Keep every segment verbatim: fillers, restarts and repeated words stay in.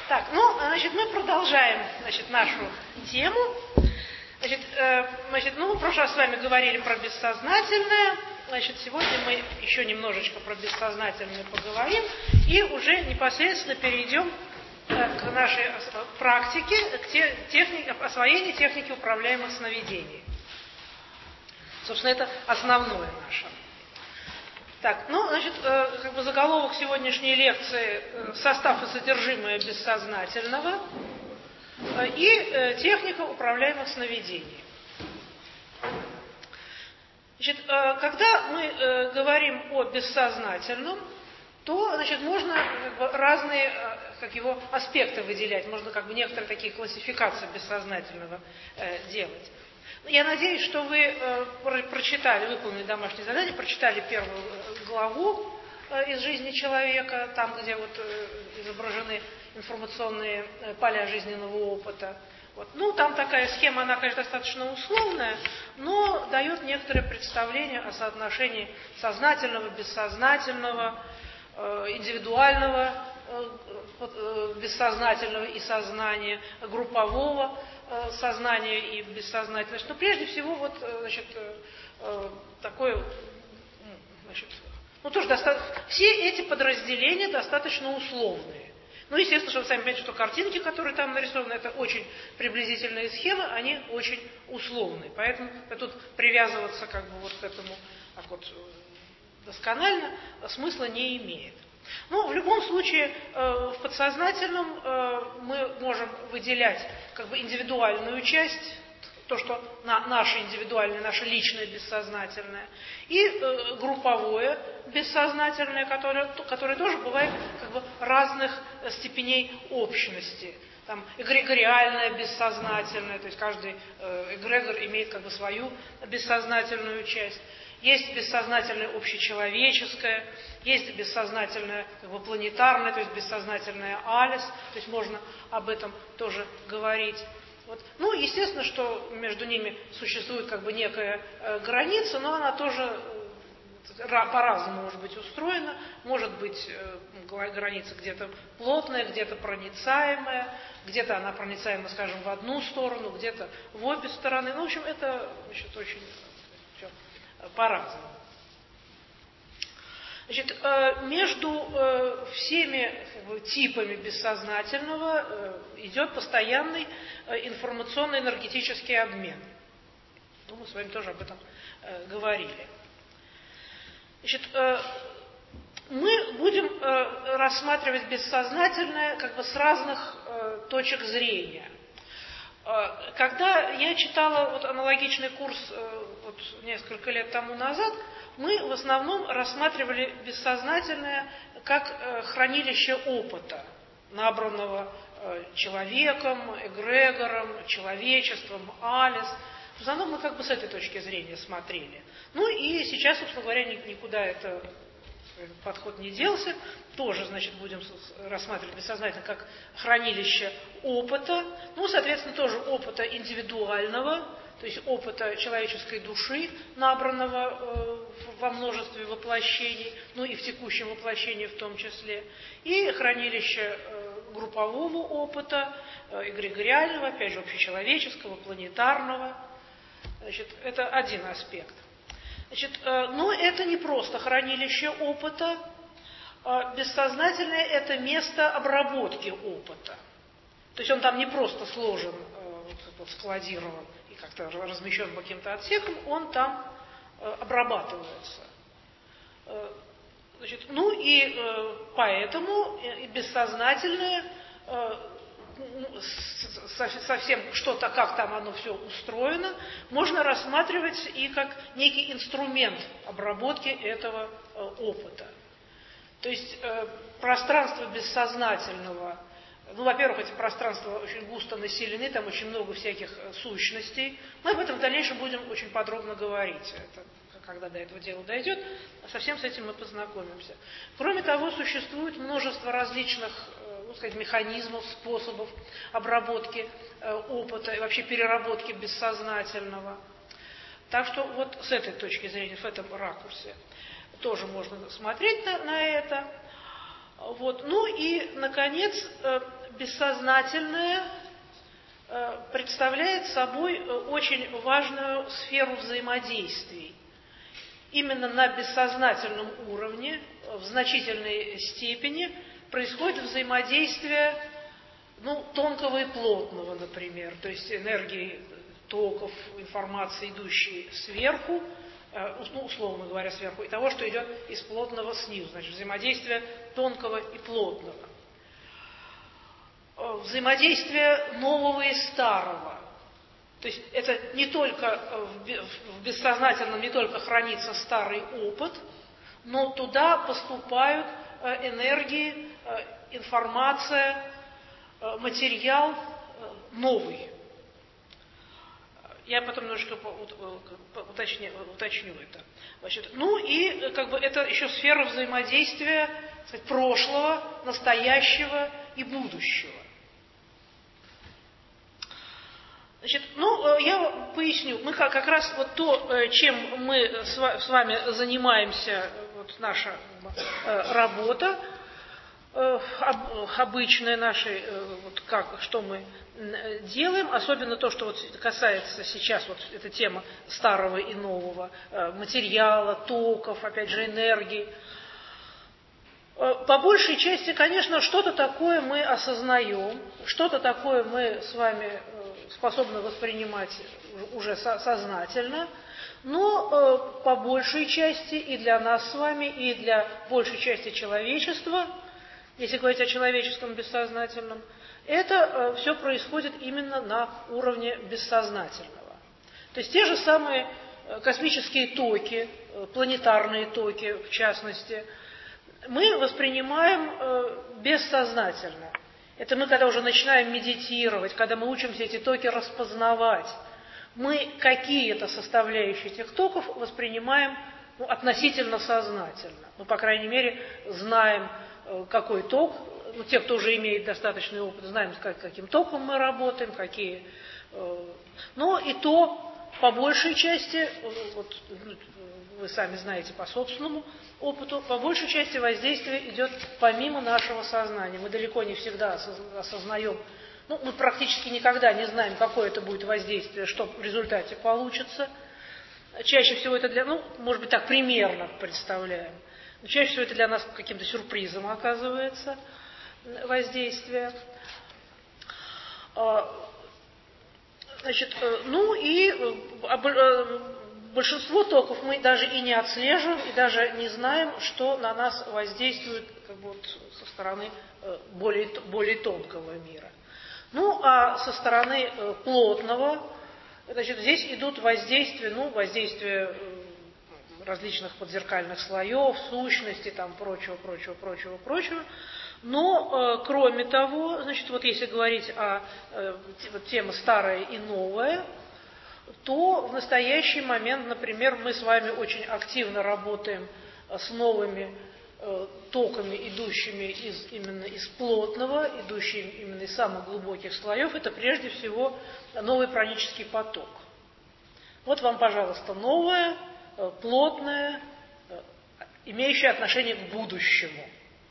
Так, ну, значит, мы продолжаем, значит, нашу тему. Значит, э, значит, ну, в прошлый раз с вами говорили про бессознательное. Значит, сегодня мы еще немножечко про бессознательное поговорим и уже непосредственно перейдем э, к нашей практике, к те, технике, освоению техники управляемых сновидений. Собственно, это основное наше. Так, ну, значит, э, как бы заголовок сегодняшней лекции э, «Состав и содержимое бессознательного» э, и э, техника управляемых сновидений. Значит, э, когда мы э, говорим о бессознательном, то, значит, можно как бы, разные э, как его, аспекты выделять, можно как бы некоторые такие классификации бессознательного э, делать. Я надеюсь, что вы э, прочитали, выполнили домашнее задание, прочитали первую главу э, из жизни человека, там, где вот, э, изображены информационные э, поля жизненного опыта. Вот. Ну, там такая схема, она, конечно, достаточно условная, но дает некоторое представление о соотношении сознательного, бессознательного, э, индивидуального, э, э, бессознательного и сознания, группового сознание и бессознательность. Но прежде всего вот, значит, такое, значит, ну тоже достаточно, все эти подразделения достаточно условные. Ну, естественно, что вы сами понимаете, что картинки, которые там нарисованы, это очень приблизительные схемы, они очень условные. Поэтому тут привязываться как бы вот к этому так вот досконально смысла не имеет. Ну, в любом случае, э, в подсознательном э, мы можем выделять как бы индивидуальную часть, то, что на, наше индивидуальное, наше личное бессознательное, и э, групповое бессознательное, которое, которое тоже бывает как бы разных степеней общности. Там эгрегориальное бессознательное, то есть каждый э, эгрегор имеет как бы свою бессознательную часть. Есть бессознательное общечеловеческое, есть бессознательное как бы, планетарное, то есть бессознательное алис, то есть можно об этом тоже говорить. Вот. Ну, естественно, что между ними существует как бы некая э, граница, но она тоже э, по-разному может быть устроена. Может быть э, граница где-то плотная, где-то проницаемая, где-то она проницаема, скажем, в одну сторону, где-то в обе стороны. Ну, в общем, это значит, очень все по-разному. Значит, между всеми типами бессознательного идет постоянный информационно-энергетический обмен. Ну, мы с вами тоже об этом говорили. Значит, мы будем рассматривать бессознательное как бы с разных точек зрения. Когда я читала вот аналогичный курс вот, несколько лет тому назад, мы в основном рассматривали бессознательное как хранилище опыта, набранного человеком, эгрегором, человечеством, алис. В основном мы как бы с этой точки зрения смотрели. Ну и сейчас, собственно говоря, никуда это подход не делся. Тоже, значит, будем рассматривать бессознательно как хранилище опыта. Ну, соответственно, тоже опыта индивидуального, то есть опыта человеческой души, набранного э, во множестве воплощений, ну и в текущем воплощении в том числе. И хранилище э, группового опыта, э, эгрегориального, опять же, общечеловеческого, планетарного. Значит, это один аспект. Значит, но это не просто хранилище опыта. Бессознательное – это место обработки опыта. То есть он там не просто сложен, складирован и как-то размещен по каким-то отсекам, он там обрабатывается. Значит, ну и поэтому бессознательное совсем что-то, как там оно все устроено, можно рассматривать и как некий инструмент обработки этого э, опыта. То есть э, пространство бессознательного, ну, во-первых, эти пространства очень густо населены, там очень много всяких э, сущностей. Мы об этом в дальнейшем будем очень подробно говорить. Это, когда до этого дела дойдет, совсем с этим мы познакомимся. Кроме того, существует множество различных ну, сказать, механизмов, способов обработки э, опыта и вообще переработки бессознательного. Так что вот с этой точки зрения, в этом ракурсе тоже можно смотреть на, на это. Вот. Ну и, наконец, бессознательное представляет собой очень важную сферу взаимодействий. Именно на бессознательном уровне в значительной степени происходит взаимодействие, ну, тонкого и плотного, например, то есть энергии токов, информации, идущей сверху, ну, условно говоря, сверху, и того, что идет из плотного снизу, значит, взаимодействие тонкого и плотного. Взаимодействие нового и старого. То есть это не только в бессознательном не только хранится старый опыт, но туда поступают энергии, информация, материал новый. Я потом немножко уточню, уточню это. Значит, ну и как бы это еще сфера взаимодействия, так сказать, прошлого, настоящего и будущего. Значит, ну, я поясню. Мы как, как раз вот то, чем мы с вами занимаемся, вот наша работа, обычная наша, вот как, что мы делаем, особенно то, что вот касается сейчас, вот эта тема старого и нового материала, токов, опять же, энергии. По большей части, конечно, что-то такое мы осознаем, что-то такое мы с вами способны воспринимать уже сознательно, но по большей части и для нас с вами, и для большей части человечества, если говорить о человеческом бессознательном, это все происходит именно на уровне бессознательного. То есть те же самые космические токи, планетарные токи в частности, мы воспринимаем бессознательно. Это мы, когда уже начинаем медитировать, когда мы учимся эти токи распознавать, мы какие-то составляющие этих токов воспринимаем, ну, относительно сознательно. Ну, по крайней мере, знаем, какой ток. Ну, те, кто уже имеет достаточный опыт, знаем, как, каким током мы работаем, какие. Но и то, по большей части, вот, вы сами знаете по собственному опыту, по большей части воздействие идет помимо нашего сознания. Мы далеко не всегда осознаем, ну, мы практически никогда не знаем, какое это будет воздействие, что в результате получится. Чаще всего это для, ну, может быть, так примерно представляем. Но чаще всего это для нас каким-то сюрпризом оказывается воздействие. Значит, ну и большинство токов мы даже и не отслеживаем, и даже не знаем, что на нас воздействует как бы вот со стороны более, более тонкого мира. Ну, а со стороны плотного, значит, здесь идут воздействия, ну, воздействия различных подзеркальных слоев, сущностей, там, прочего, прочего, прочего, прочего. Но, э, кроме того, значит, вот если говорить о э, вот, тема старая и новая, то в настоящий момент, например, мы с вами очень активно работаем с новыми э, токами, идущими из, именно из плотного, идущими именно из самых глубоких слоев. Это прежде всего новый пранический поток. Вот вам, пожалуйста, новое, э, плотное, э, имеющее отношение к будущему.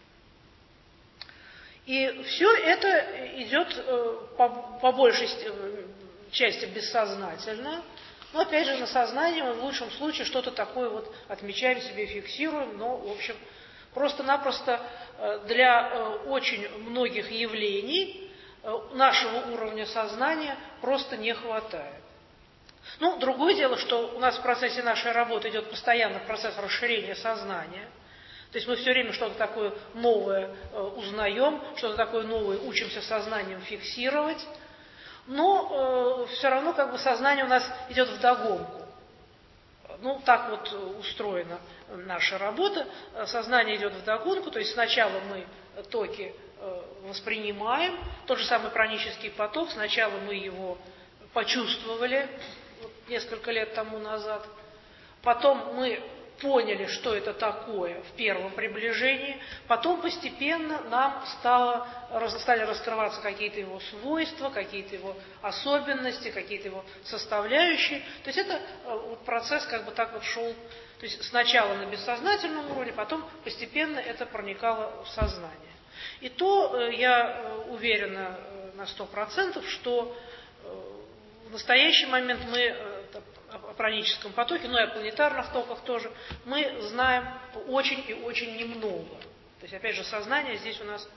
И все это идет э, по, по большей части бессознательно. Но опять же, на сознании мы в лучшем случае что-то такое вот отмечаем себе, фиксируем, но, в общем, просто-напросто э, для э, очень многих явлений э, нашего уровня сознания просто не хватает. Ну, другое дело, что у нас в процессе нашей работы идет постоянно процесс расширения сознания. То есть мы все время что-то такое новое э, узнаем, что-то такое новое учимся сознанием фиксировать, но э, все равно как бы сознание у нас идет вдогонку. Ну, так вот устроена наша работа. Сознание идет вдогонку, то есть сначала мы токи э, воспринимаем, тот же самый пранический поток, сначала мы его почувствовали вот, несколько лет тому назад, потом мы поняли, что это такое в первом приближении, потом постепенно нам стало, стали раскрываться какие-то его свойства, какие-то его особенности, какие-то его составляющие. То есть это вот процесс как бы так вот шел, то есть сначала на бессознательном уровне, потом постепенно это проникало в сознание. И то я уверена на сто процентов, что в настоящий момент мы о праническом потоке, ну и о планетарных токах тоже, мы знаем очень и очень немного. То есть, опять же, сознание здесь у нас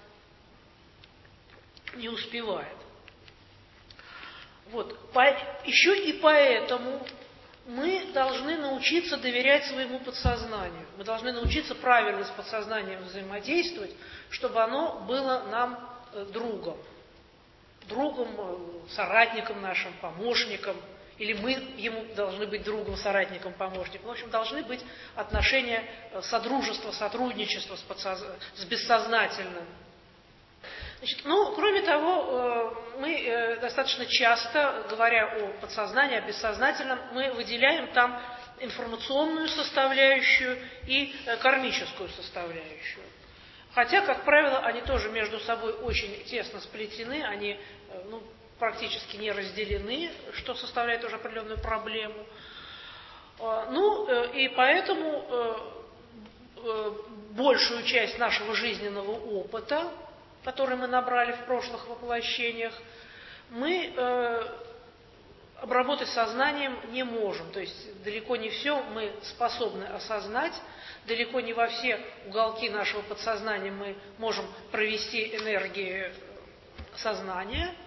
не успевает. Вот. Еще и поэтому мы должны научиться доверять своему подсознанию. Мы должны научиться правильно с подсознанием взаимодействовать, чтобы оно было нам другом. Другом, соратником нашим, помощником. Или мы ему должны быть другом, соратником, помощником. В общем, должны быть отношения содружества, сотрудничества с, подсоз... с бессознательным. Значит, ну, кроме того, мы достаточно часто, говоря о подсознании, о бессознательном, мы выделяем там информационную составляющую и кармическую составляющую. Хотя, как правило, они тоже между собой очень тесно сплетены, они, ну, практически не разделены, что составляет уже определенную проблему. Ну, и поэтому большую часть нашего жизненного опыта, который мы набрали в прошлых воплощениях, мы обработать сознанием не можем. То есть далеко не все мы способны осознать, далеко не во все уголки нашего подсознания мы можем провести энергии сознания.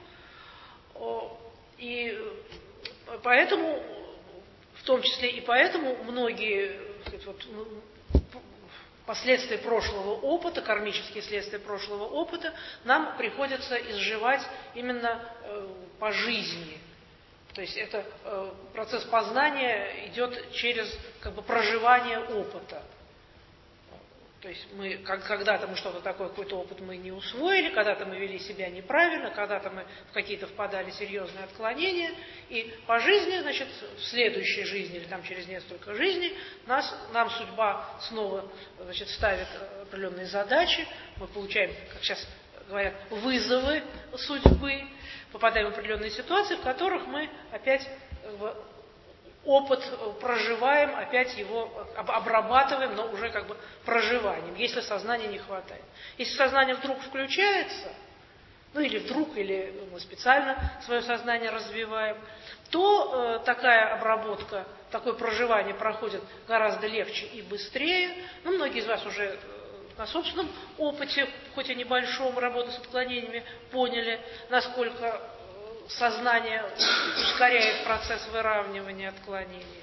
И поэтому, в том числе и поэтому, многие вот, последствия прошлого опыта, кармические следствия прошлого опыта, нам приходится изживать именно по жизни. То есть это процесс познания идет через как бы проживание опыта. То есть мы, как, когда-то мы что-то такое, какой-то опыт мы не усвоили, когда-то мы вели себя неправильно, когда-то мы в какие-то впадали серьезные отклонения, и по жизни, значит, в следующей жизни или там через несколько жизней нас, нам судьба снова, значит, ставит определенные задачи, мы получаем, как сейчас говорят, вызовы судьбы, попадаем в определенные ситуации, в которых мы опять в опыт проживаем, опять его обрабатываем, но уже как бы проживанием, если сознания не хватает. Если сознание вдруг включается, ну или вдруг, или мы специально свое сознание развиваем, то э, такая обработка, такое проживание проходит гораздо легче и быстрее. Ну, многие из вас уже э, на собственном опыте, хоть и небольшом, работы с отклонениями, поняли, насколько сознание ускоряет процесс выравнивания отклонений.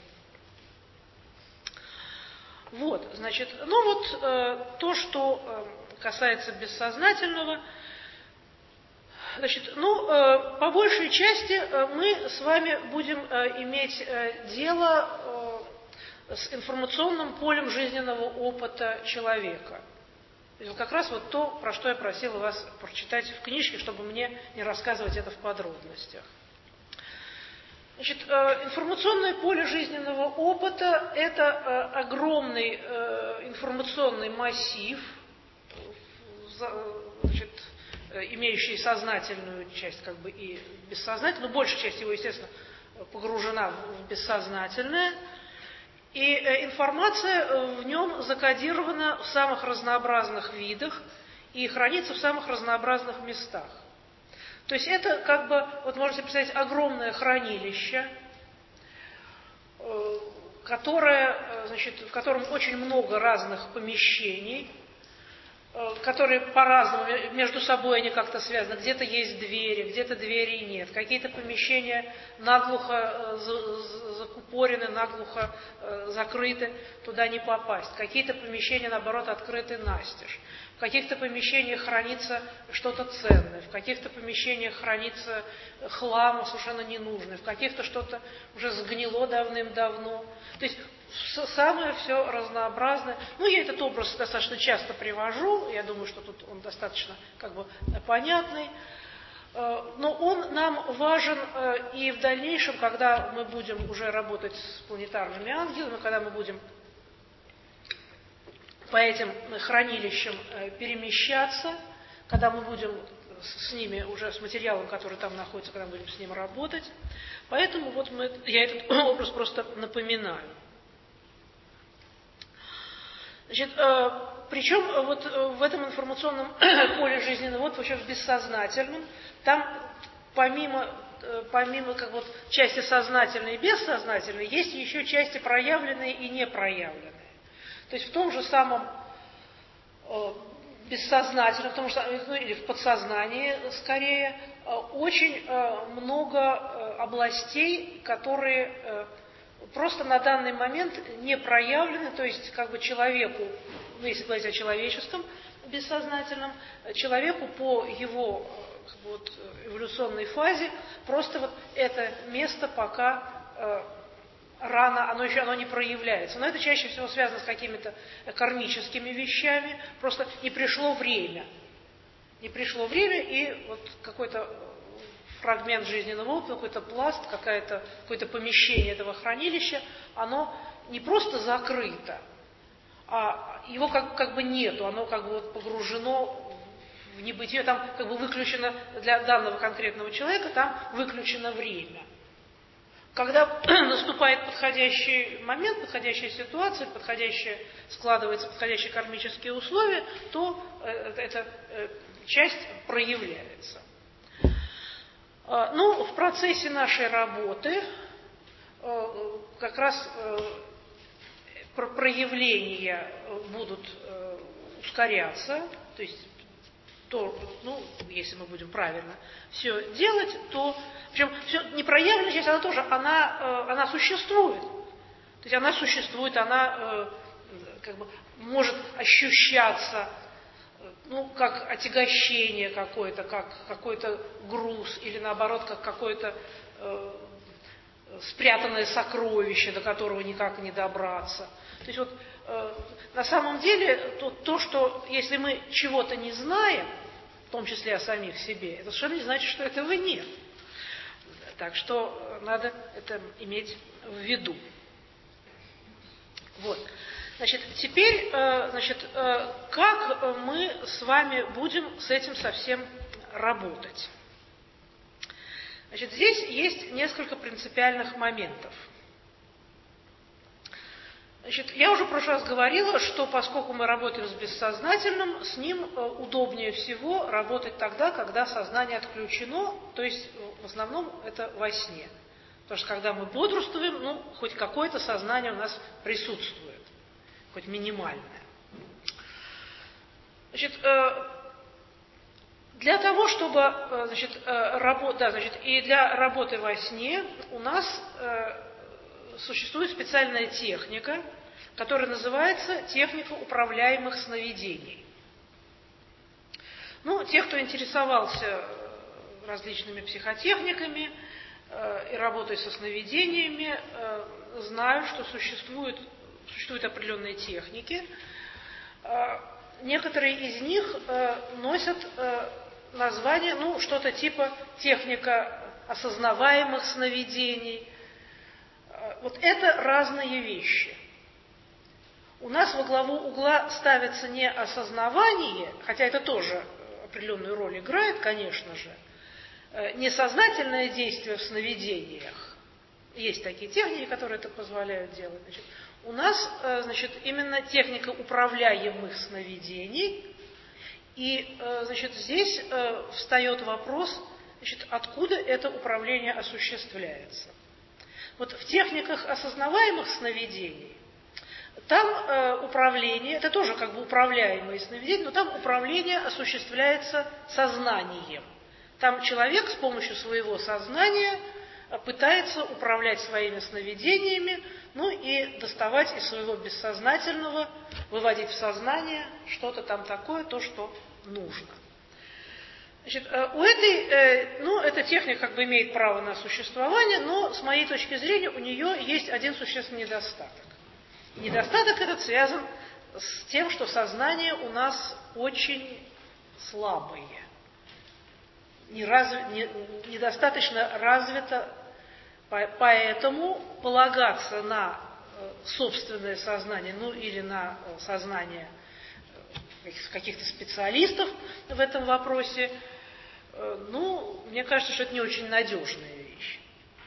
Вот, значит, ну вот э, то, что э, касается бессознательного, значит, ну, э, по большей части э, мы с вами будем э, иметь э, дело э, с информационным полем жизненного опыта человека. Это как раз вот то, про что я просила вас прочитать в книжке, чтобы мне не рассказывать это в подробностях. Значит, информационное поле жизненного опыта – это огромный информационный массив, значит, имеющий сознательную часть как бы и бессознательную, но большая часть его, естественно, погружена в бессознательное. И информация в нем закодирована в самых разнообразных видах и хранится в самых разнообразных местах. То есть это как бы, вот можете представить, огромное хранилище, которое, значит, в котором очень много разных помещений, которые по-разному, между собой они как-то связаны. Где-то есть двери, где-то дверей нет. Какие-то помещения наглухо закупорены, наглухо закрыты, туда не попасть. Какие-то помещения, наоборот, открыты настежь. В каких-то помещениях хранится что-то ценное, в каких-то помещениях хранится хлам совершенно ненужный, в каких-то что-то уже сгнило давным-давно. То есть самое все разнообразное. Ну, я этот образ достаточно часто привожу, я думаю, что тут он достаточно как бы понятный. Но он нам важен и в дальнейшем, когда мы будем уже работать с планетарными ангелами, когда мы будем по этим хранилищам перемещаться, когда мы будем с ними, уже с материалом, который там находится, когда мы будем с ним работать. Поэтому вот мы, я этот образ просто напоминаю. Значит, э, причем вот в этом информационном поле жизненного, вот вообще в бессознательном, там помимо, помимо как вот части сознательной и бессознательной, есть еще части проявленные и непроявленные. То есть в том же самом э, бессознательном, в том же, ну, или в подсознании скорее, э, очень э, много э, областей, которые э, просто на данный момент не проявлены, то есть как бы человеку, ну, если говорить о человеческом бессознательном, человеку по его как бы, вот, эволюционной фазе просто вот это место пока э, рано, оно еще оно не проявляется. Но это чаще всего связано с какими-то кармическими вещами, просто не пришло время. Не пришло время, и вот какой-то фрагмент жизненного опыта, какой-то пласт, какое-то, какое-то помещение этого хранилища, оно не просто закрыто, а его как, как бы нету, оно как бы вот погружено в небытие, там как бы выключено для данного конкретного человека, там выключено время. Когда наступает подходящий момент, подходящая ситуация, подходящие, складываются подходящие кармические условия, то э, эта э, часть проявляется. Ну, в процессе нашей работы как раз проявления будут ускоряться, то есть, то, ну, если мы будем правильно все делать, то, причем все, непроявленная часть, она тоже, она, она существует, то есть она существует, она как бы может ощущаться, ну, как отягощение какое-то, как какой-то груз, или наоборот, как какое-то э, спрятанное сокровище, до которого никак не добраться. То есть вот э, на самом деле то, то, что если мы чего-то не знаем, в том числе о самих себе, это совершенно не значит, что этого нет. Так что надо это иметь в виду. Вот. Значит, теперь, значит, как мы с вами будем с этим совсем работать? Значит, здесь есть несколько принципиальных моментов. Значит, я уже в прошлый раз говорила, что поскольку мы работаем с бессознательным, с ним удобнее всего работать тогда, когда сознание отключено, то есть в основном это во сне. Потому что когда мы бодрствуем, ну, хоть какое-то сознание у нас присутствует. Хоть минимальное. Значит, для того, чтобы, значит, работать, да, значит, и для работы во сне у нас существует специальная техника, которая называется техника управляемых сновидений. Ну, те, кто интересовался различными психотехниками и работой со сновидениями, знают, что существует Существуют определенные техники. Некоторые из них носят название, ну, что-то типа техника осознаваемых сновидений. Вот это разные вещи. У нас во главу угла ставится не осознавание, хотя это тоже определенную роль играет, конечно же, несознательное действие в сновидениях. Есть такие техники, которые это позволяют делать. Значит, у нас, значит, именно техника управляемых сновидений, и, значит, здесь встает вопрос, значит, откуда это управление осуществляется. Вот в техниках осознаваемых сновидений, там управление, это тоже как бы управляемые сновидения, но там управление осуществляется сознанием. Там человек с помощью своего сознания пытается управлять своими сновидениями, ну и доставать из своего бессознательного, выводить в сознание что-то там такое, то, что нужно. Значит, у этой, ну, эта техника как бы имеет право на существование, но с моей точки зрения у нее есть один существенный недостаток. Недостаток этот связан с тем, что сознание у нас очень слабое. Не разв... не... недостаточно развито, поэтому полагаться на собственное сознание, ну или на сознание каких-то специалистов в этом вопросе, ну, мне кажется, что это не очень надежная вещь.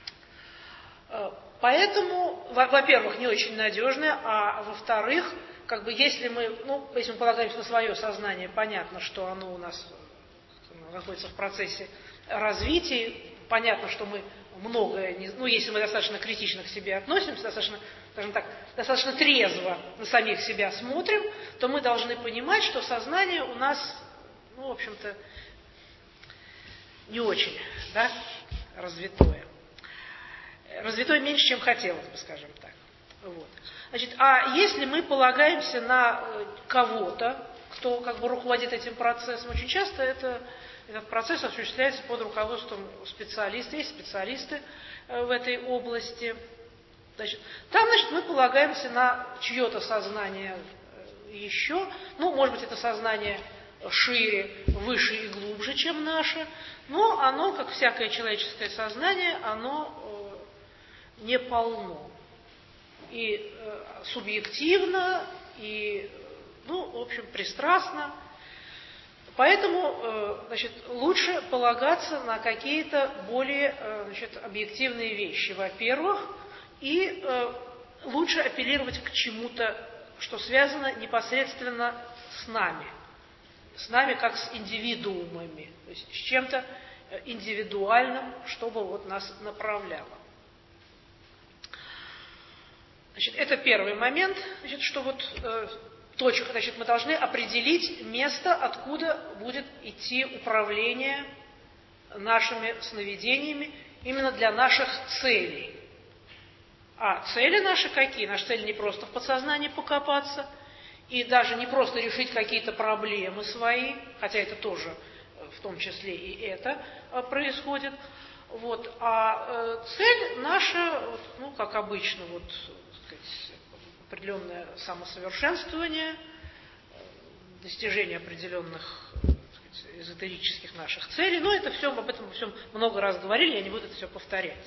Поэтому, во-первых, не очень надежная, а во-вторых, как бы если мы, ну, если мы полагаемся на свое сознание, понятно, что оно у нас находится в процессе развития, понятно, что мы многое, не, ну, если мы достаточно критично к себе относимся, достаточно, скажем так, достаточно трезво на самих себя смотрим, то мы должны понимать, что сознание у нас, ну, в общем-то, не очень, да, развитое. Развитое меньше, чем хотелось бы, скажем так. Вот. Значит, а если мы полагаемся на кого-то, кто как бы руководит этим процессом, очень часто это, этот процесс осуществляется под руководством специалистов, есть специалисты в этой области. Значит, там, значит, мы полагаемся на чье-то сознание еще, ну, может быть, это сознание шире, выше и глубже, чем наше, но оно, как всякое человеческое сознание, оно э, не полно. И э, субъективно, и, ну, в общем, пристрастно. Поэтому, э, значит, лучше полагаться на какие-то более, э, значит, объективные вещи, во-первых, и э, лучше апеллировать к чему-то, что связано непосредственно с нами. С нами как с индивидуумами, то есть с чем-то индивидуальным, чтобы вот нас направляло. Значит, это первый момент, значит, что вот э, точка, значит, мы должны определить место, откуда будет идти управление нашими сновидениями именно для наших целей. А цели наши какие? Наши цели не просто в подсознании покопаться, и даже не просто решить какие-то проблемы свои, хотя это тоже в том числе и это происходит, вот, а э, цель наша, вот, ну, как обычно, вот, так сказать, определенное самосовершенствование, достижение определенных, так сказать, эзотерических наших целей, но это все, об этом всем много раз говорили, я не буду это все повторять.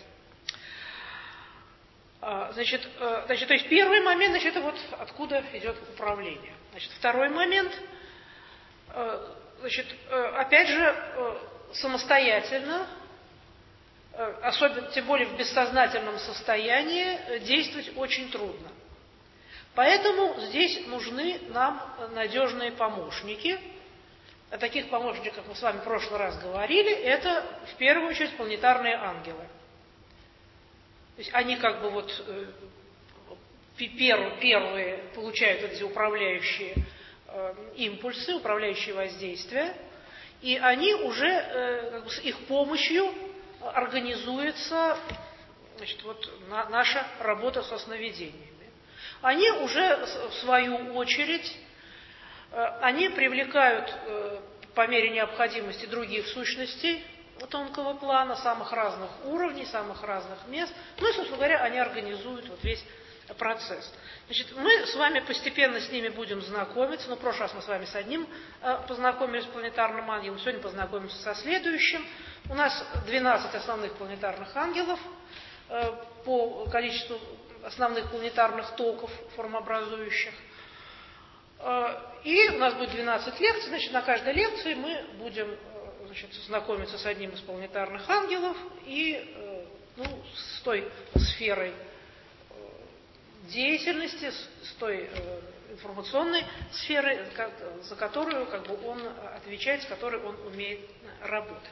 Значит, значит, то есть первый момент, значит, это вот откуда идет управление. Значит, второй момент, значит, опять же, самостоятельно, особенно, тем более в бессознательном состоянии, действовать очень трудно. Поэтому здесь нужны нам надежные помощники. О таких помощниках мы с вами в прошлый раз говорили. Это, в первую очередь, планетарные ангелы. То есть они как бы вот э, пер, первые получают эти управляющие э, импульсы, управляющие воздействия, и они уже э, как бы с их помощью организуется, значит, вот, на, наша работа со сновидениями. Они уже, в свою очередь, э, они привлекают э, по мере необходимости других сущностей тонкого плана, самых разных уровней, самых разных мест. Ну и, собственно говоря, они организуют вот весь процесс. Значит, мы с вами постепенно с ними будем знакомиться. Ну, в прошлый раз мы с вами с одним э, познакомились с планетарным ангелом, сегодня познакомимся со следующим. У нас двенадцать основных планетарных ангелов э, по количеству основных планетарных токов, формообразующих. Э, и у нас будет двенадцать лекций, значит, на каждой лекции мы будем значит, знакомиться с одним из планетарных ангелов и э, ну, с той сферой э, деятельности, с, с той э, информационной сферой, как, за которую как бы, он отвечает, с которой он умеет работать.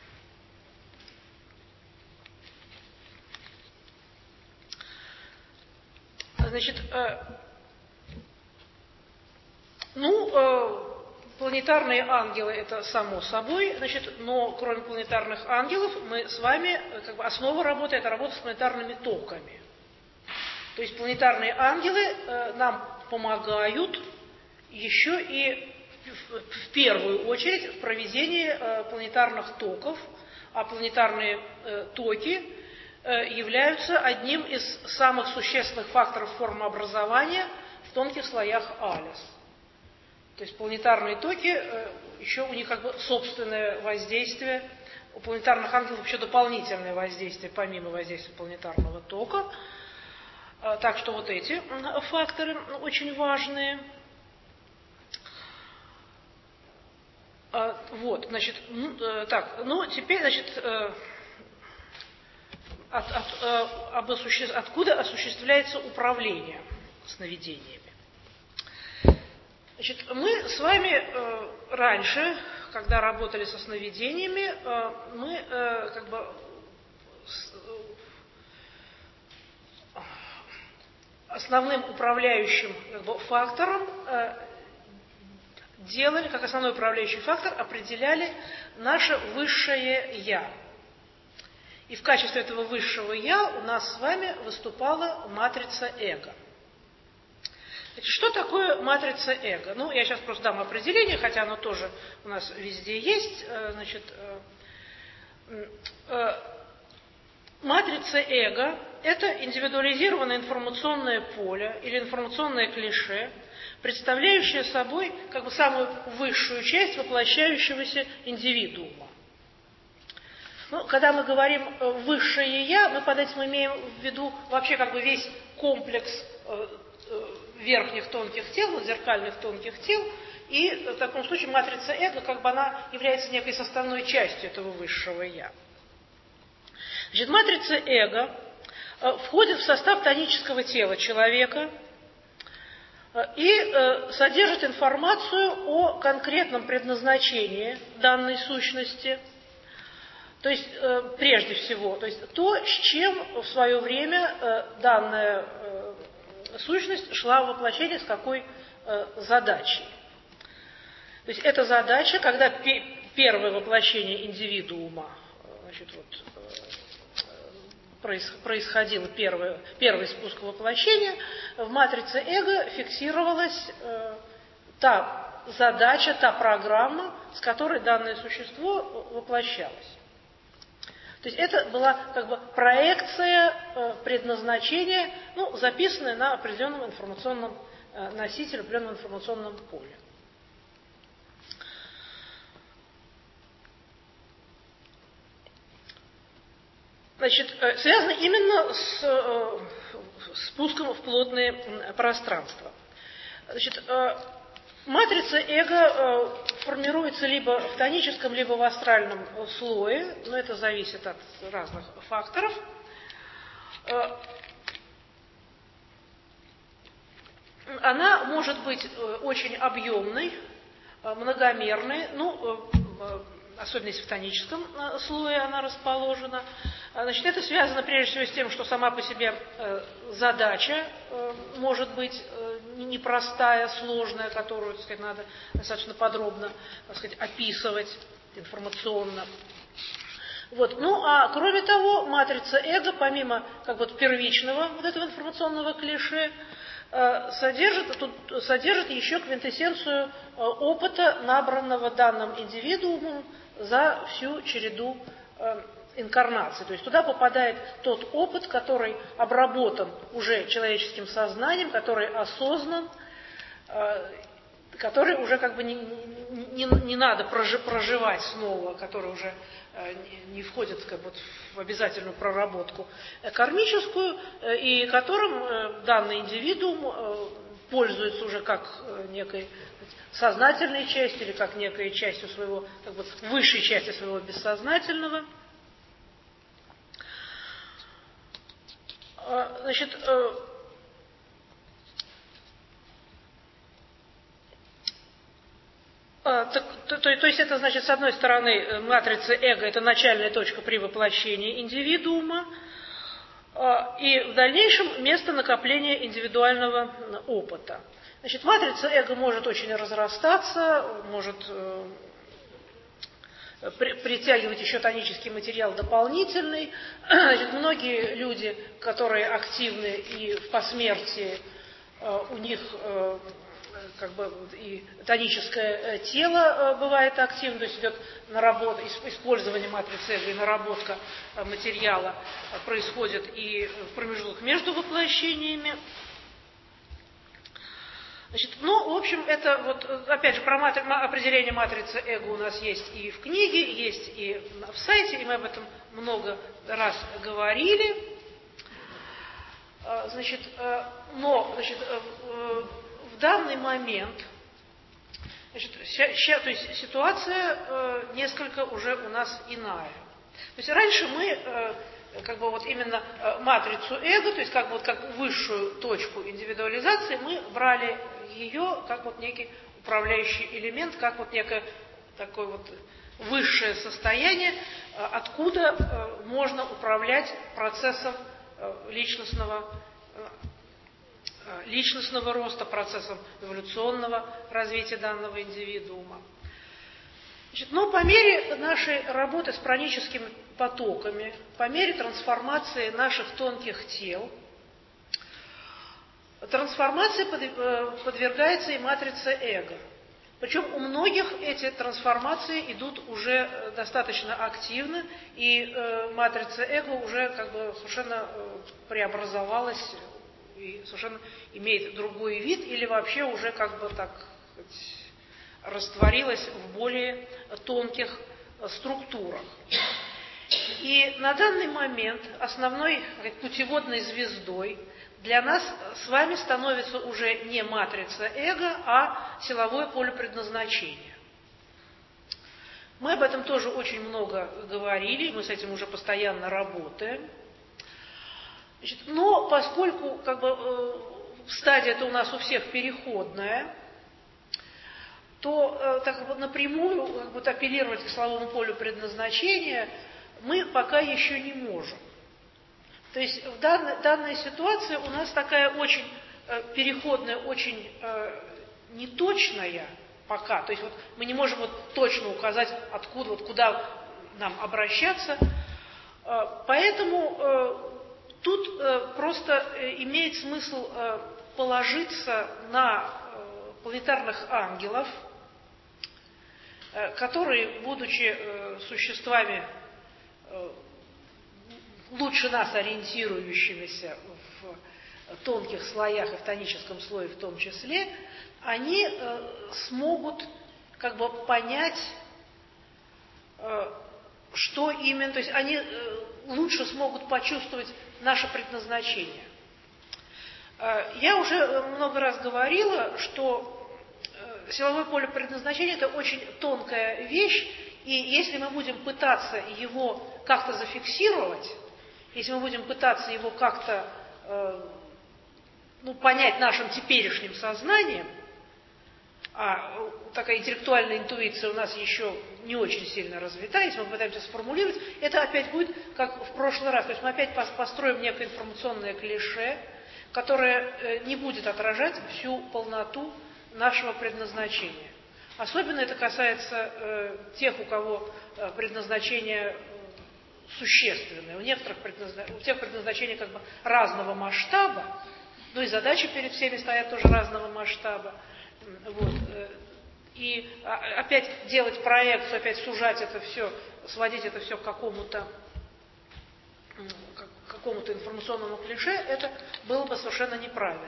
Значит, э, ну, э, планетарные ангелы это само собой, значит, но кроме планетарных ангелов мы с вами, как бы основа работы, это работа с планетарными токами. То есть планетарные ангелы э, нам помогают еще и в, в первую очередь в проведении э, планетарных токов, а планетарные э, токи э, являются одним из самых существенных факторов формообразования в тонких слоях Алис. То есть планетарные токи, еще у них как бы собственное воздействие, у планетарных ангелов еще дополнительное воздействие, помимо воздействия планетарного тока. Так что вот эти факторы очень важные. Вот, значит, так, ну теперь, значит, от, от, об осуще... откуда осуществляется управление сновидениями. Значит, мы с вами э, раньше, когда работали со сновидениями, э, мы э, как бы с, э, основным управляющим как бы, фактором э, делали, как основной управляющий фактор, определяли наше высшее «я». И в качестве этого высшего «я» у нас с вами выступала матрица эго. Значит, что такое матрица эго? Ну, я сейчас просто дам определение, хотя оно тоже у нас везде есть. Значит, матрица эго – это индивидуализированное информационное поле или информационное клише, представляющее собой как бы самую высшую часть воплощающегося индивидуума. Ну, когда мы говорим «высшее я», мы под этим имеем в виду вообще как бы весь комплекс э, э, верхних тонких тел, зеркальных тонких тел, и в таком случае матрица эго, как бы она является некой составной частью этого высшего я. Значит, матрица эго э, входит в состав тонического тела человека э, и э, содержит информацию о конкретном предназначении данной сущности. То есть, э, прежде всего, то есть то, с чем в свое время э, данная э, сущность шла в воплощение, с какой э, задачей. То есть эта задача, когда пе- первое воплощение индивидуума, значит, вот, э, происходило первое, первый спуск воплощения, в матрице эго фиксировалась э, та задача, та программа, с которой данное существо воплощалось. То есть это была как бы проекция э, предназначения, ну, записанная на определенном информационном э, носителе, определенном информационном поле. Значит, э, связано именно с э, спуском в плотные э, пространства. Значит, э, матрица эго э, формируется либо в тоническом, либо в астральном слое, но это зависит от разных факторов. Э, она может быть э, очень объемной, э, многомерной, ну, э, особенно если в тоническом э, слое она расположена. Значит, это связано прежде всего с тем, что сама по себе э, задача э, может быть э, непростая, сложная, которую, так сказать, надо достаточно подробно, так сказать, описывать информационно. Вот. Ну, а кроме того, матрица эго, помимо как вот первичного вот этого информационного клише, э, содержит, тут, содержит еще квинтэссенцию э, опыта, набранного данным индивидуумом за всю череду э, инкарнации. То есть туда попадает тот опыт, который обработан уже человеческим сознанием, который осознан, э, который уже как бы не, не, не надо проживать снова, который уже э, не входит как бы в обязательную проработку кармическую, э, и которым э, данный индивидуум э, пользуется уже как э, некой сознательной частью или как некой частью своего, как бы высшей части своего бессознательного. Значит, то, то, то есть это, значит, с одной стороны, матрица эго – это начальная точка при воплощении индивидуума, и в дальнейшем место накопления индивидуального опыта. Значит, матрица эго может очень разрастаться, может притягивать еще тонический материал дополнительный. Значит, многие люди, которые активны и в посмертии, у них как бы и тоническое тело бывает активно, то есть идет наработка, использование матрицы эго и наработка материала происходит и в промежутках между воплощениями. Значит, ну, в общем, это вот, опять же, про матри... определение матрицы эго у нас есть и в книге, есть и в сайте, и мы об этом много раз говорили. Значит, но значит, в данный момент значит, ща, то есть ситуация несколько уже у нас иная. То есть раньше мы как бы вот именно матрицу эго, то есть как бы вот как высшую точку индивидуализации, мы брали ее как вот некий управляющий элемент, как вот некое такое вот высшее состояние, откуда можно управлять процессом личностного, личностного роста, процессом эволюционного развития данного индивидуума. Значит, но по мере нашей работы с праническими потоками, по мере трансформации наших тонких тел, трансформации подвергается и матрица эго. Причем у многих эти трансформации идут уже достаточно активно, и э, матрица эго уже как бы совершенно э, преобразовалась и совершенно имеет другой вид, или вообще уже как бы так сказать, растворилась в более тонких структурах. И на данный момент основной сказать, путеводной звездой для нас с вами становится уже не матрица эго, а силовое поле предназначения. Мы об этом тоже очень много говорили, мы с этим уже постоянно работаем. Значит, но поскольку как бы, э, стадия это у нас у всех переходная, то э, так как бы, напрямую как бы, апеллировать к силовому полю предназначения мы пока еще не можем. То есть в данной, данной ситуации у нас такая очень э, переходная, очень э, неточная пока. То есть вот мы не можем вот точно указать, откуда, вот куда нам обращаться. Э, поэтому э, тут э, просто э, имеет смысл э, положиться на э, планетарных ангелов, э, которые, будучи э, существами э, лучше нас ориентирующимися в тонких слоях и в тоническом слое в том числе, они э, смогут как бы понять, э, что именно, то есть они э, лучше смогут почувствовать наше предназначение. Э, я уже много раз говорила, что э, силовое поле предназначения – это очень тонкая вещь, и если мы будем пытаться его как-то зафиксировать, если мы будем пытаться его как-то э, ну, понять нашим теперешним сознанием, а такая интеллектуальная интуиция у нас еще не очень сильно развита, если мы пытаемся сформулировать, это опять будет как в прошлый раз. То есть мы опять построим некое информационное клише, которое э, не будет отражать всю полноту нашего предназначения. Особенно это касается э, тех, у кого э, предназначение существенное. У некоторых предназна... у тех предназначения как бы разного масштаба, ну и задачи перед всеми стоят тоже разного масштаба. Вот. И опять делать проекцию, опять сужать это все, сводить это все к какому-то к какому-то информационному клише, это было бы совершенно неправильно.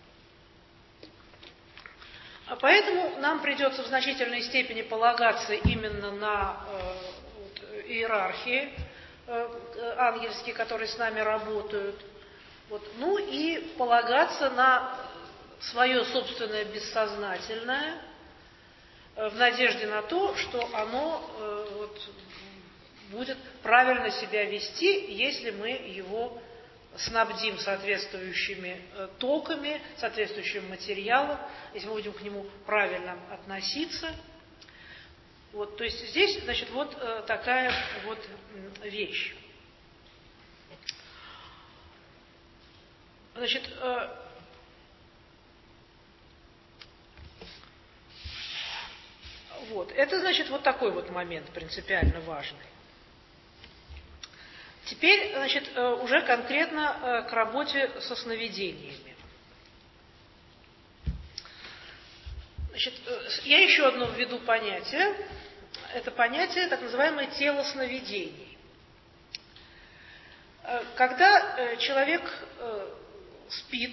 А поэтому нам придется в значительной степени полагаться именно на э, вот, иерархии э, ангельские, которые с нами работают. Вот. Ну и полагаться на свое собственное бессознательное, э, в надежде на то, что оно э, вот, будет правильно себя вести, если мы его снабдим соответствующими э, токами, соответствующим материалом, если мы будем к нему правильно относиться. Вот, то есть здесь, значит, вот э, такая вот вещь. Значит, э, вот, это, значит, вот такой вот момент принципиально важный. Теперь, значит, уже конкретно к работе со сновидениями. Значит, я еще одно введу понятие. Это понятие так называемое тело сновидений. Когда человек спит,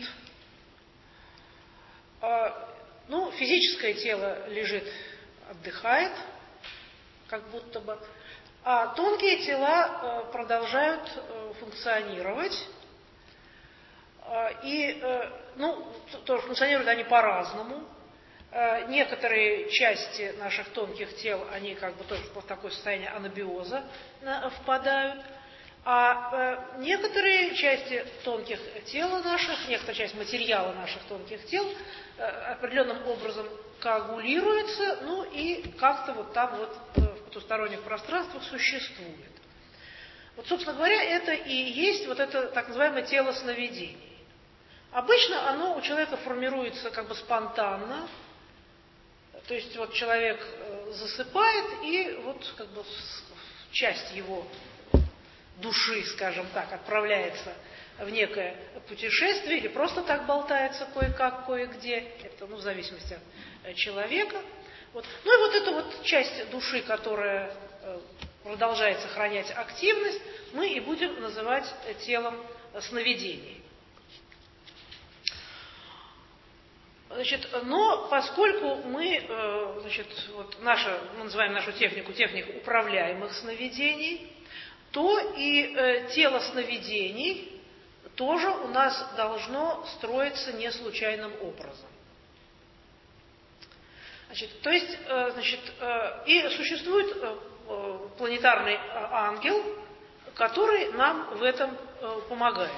ну, физическое тело лежит, отдыхает, как будто бы, а тонкие тела продолжают функционировать, И, ну, тоже функционируют они по-разному. Некоторые части наших тонких тел, они как бы тоже в такое состояние анабиоза впадают. А некоторые части тонких тела наших, некоторая часть материала наших тонких тел определенным образом коагулируется, ну и как-то вот там вот в потусторонних пространствах существует. Вот, собственно говоря, это и есть вот это так называемое тело сновидений. Обычно оно у человека формируется как бы спонтанно, то есть вот человек засыпает, и вот как бы часть его души, скажем так, отправляется в некое путешествие или просто так болтается кое-как, кое-где, это ну, в зависимости от человека. Вот. Ну и вот эта вот часть души, которая продолжает сохранять активность, мы и будем называть телом сновидений. Значит, но поскольку мы, значит, вот наша, мы называем нашу технику техник управляемых сновидений, то и э, тело сновидений тоже у нас должно строиться не случайным образом. Значит, то есть, э, значит, э, и существует э, планетарный ангел, который нам в этом э, помогает.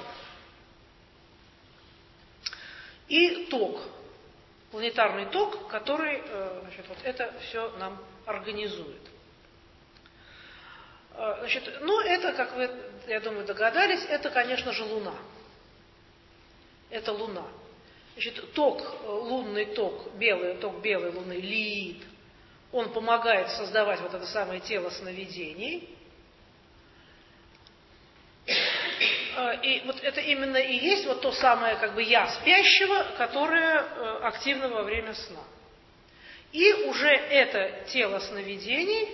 И ток, планетарный ток, который э, значит, вот это все нам организует. Значит, ну, это, как вы, я думаю, догадались, это, конечно же, Луна. Это Луна. Значит, ток, лунный ток, белый ток белой Луны, Лиит, он помогает создавать вот это самое тело сновидений. И вот это именно и есть вот то самое как бы я спящего, которое активно во время сна. И уже это тело сновидений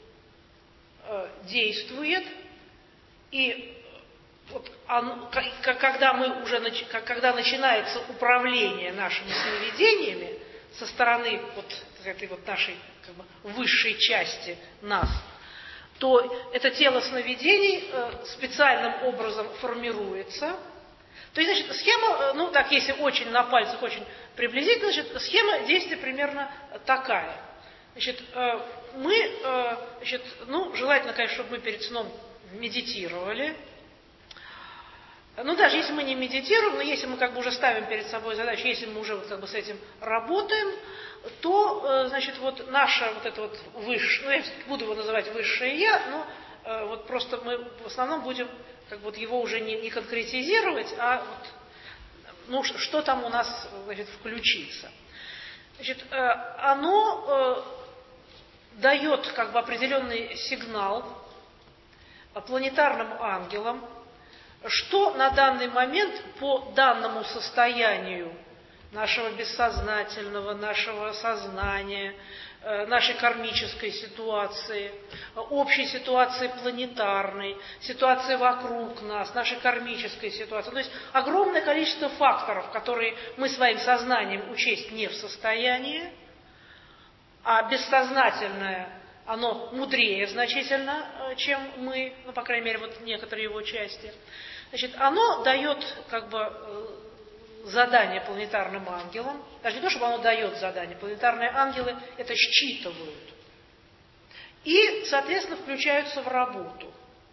действует, и вот оно, когда мы уже когда начинается управление нашими сновидениями со стороны вот этой вот нашей как бы, высшей части нас, то это тело сновидений специальным образом формируется. То есть, значит, схема, ну так, если очень на пальцах, очень приблизительно, значит, схема действия примерно такая. Значит, мы, значит, ну, желательно, конечно, чтобы мы перед сном медитировали. Ну, даже если мы не медитируем, но если мы как бы уже ставим перед собой задачу, если мы уже вот как бы с этим работаем, то, значит, вот наше вот это вот высшее, ну, я буду его называть высшее я, но вот просто мы в основном будем как бы вот его уже не, не конкретизировать, а вот, ну, что там у нас, значит, включится. Значит, оно дает как бы определенный сигнал планетарным ангелам, что на данный момент по данному состоянию нашего бессознательного, нашего сознания, нашей кармической ситуации, общей ситуации планетарной, ситуации вокруг нас, нашей кармической ситуации. То есть огромное количество факторов, которые мы своим сознанием учесть не в состоянии, а бессознательное, оно мудрее значительно, чем мы, ну, по крайней мере, вот некоторые его части. Значит, оно дает, как бы, задание планетарным ангелам. Даже не то, чтобы оно дает задание. Планетарные ангелы это считывают. И, соответственно, включаются в работу.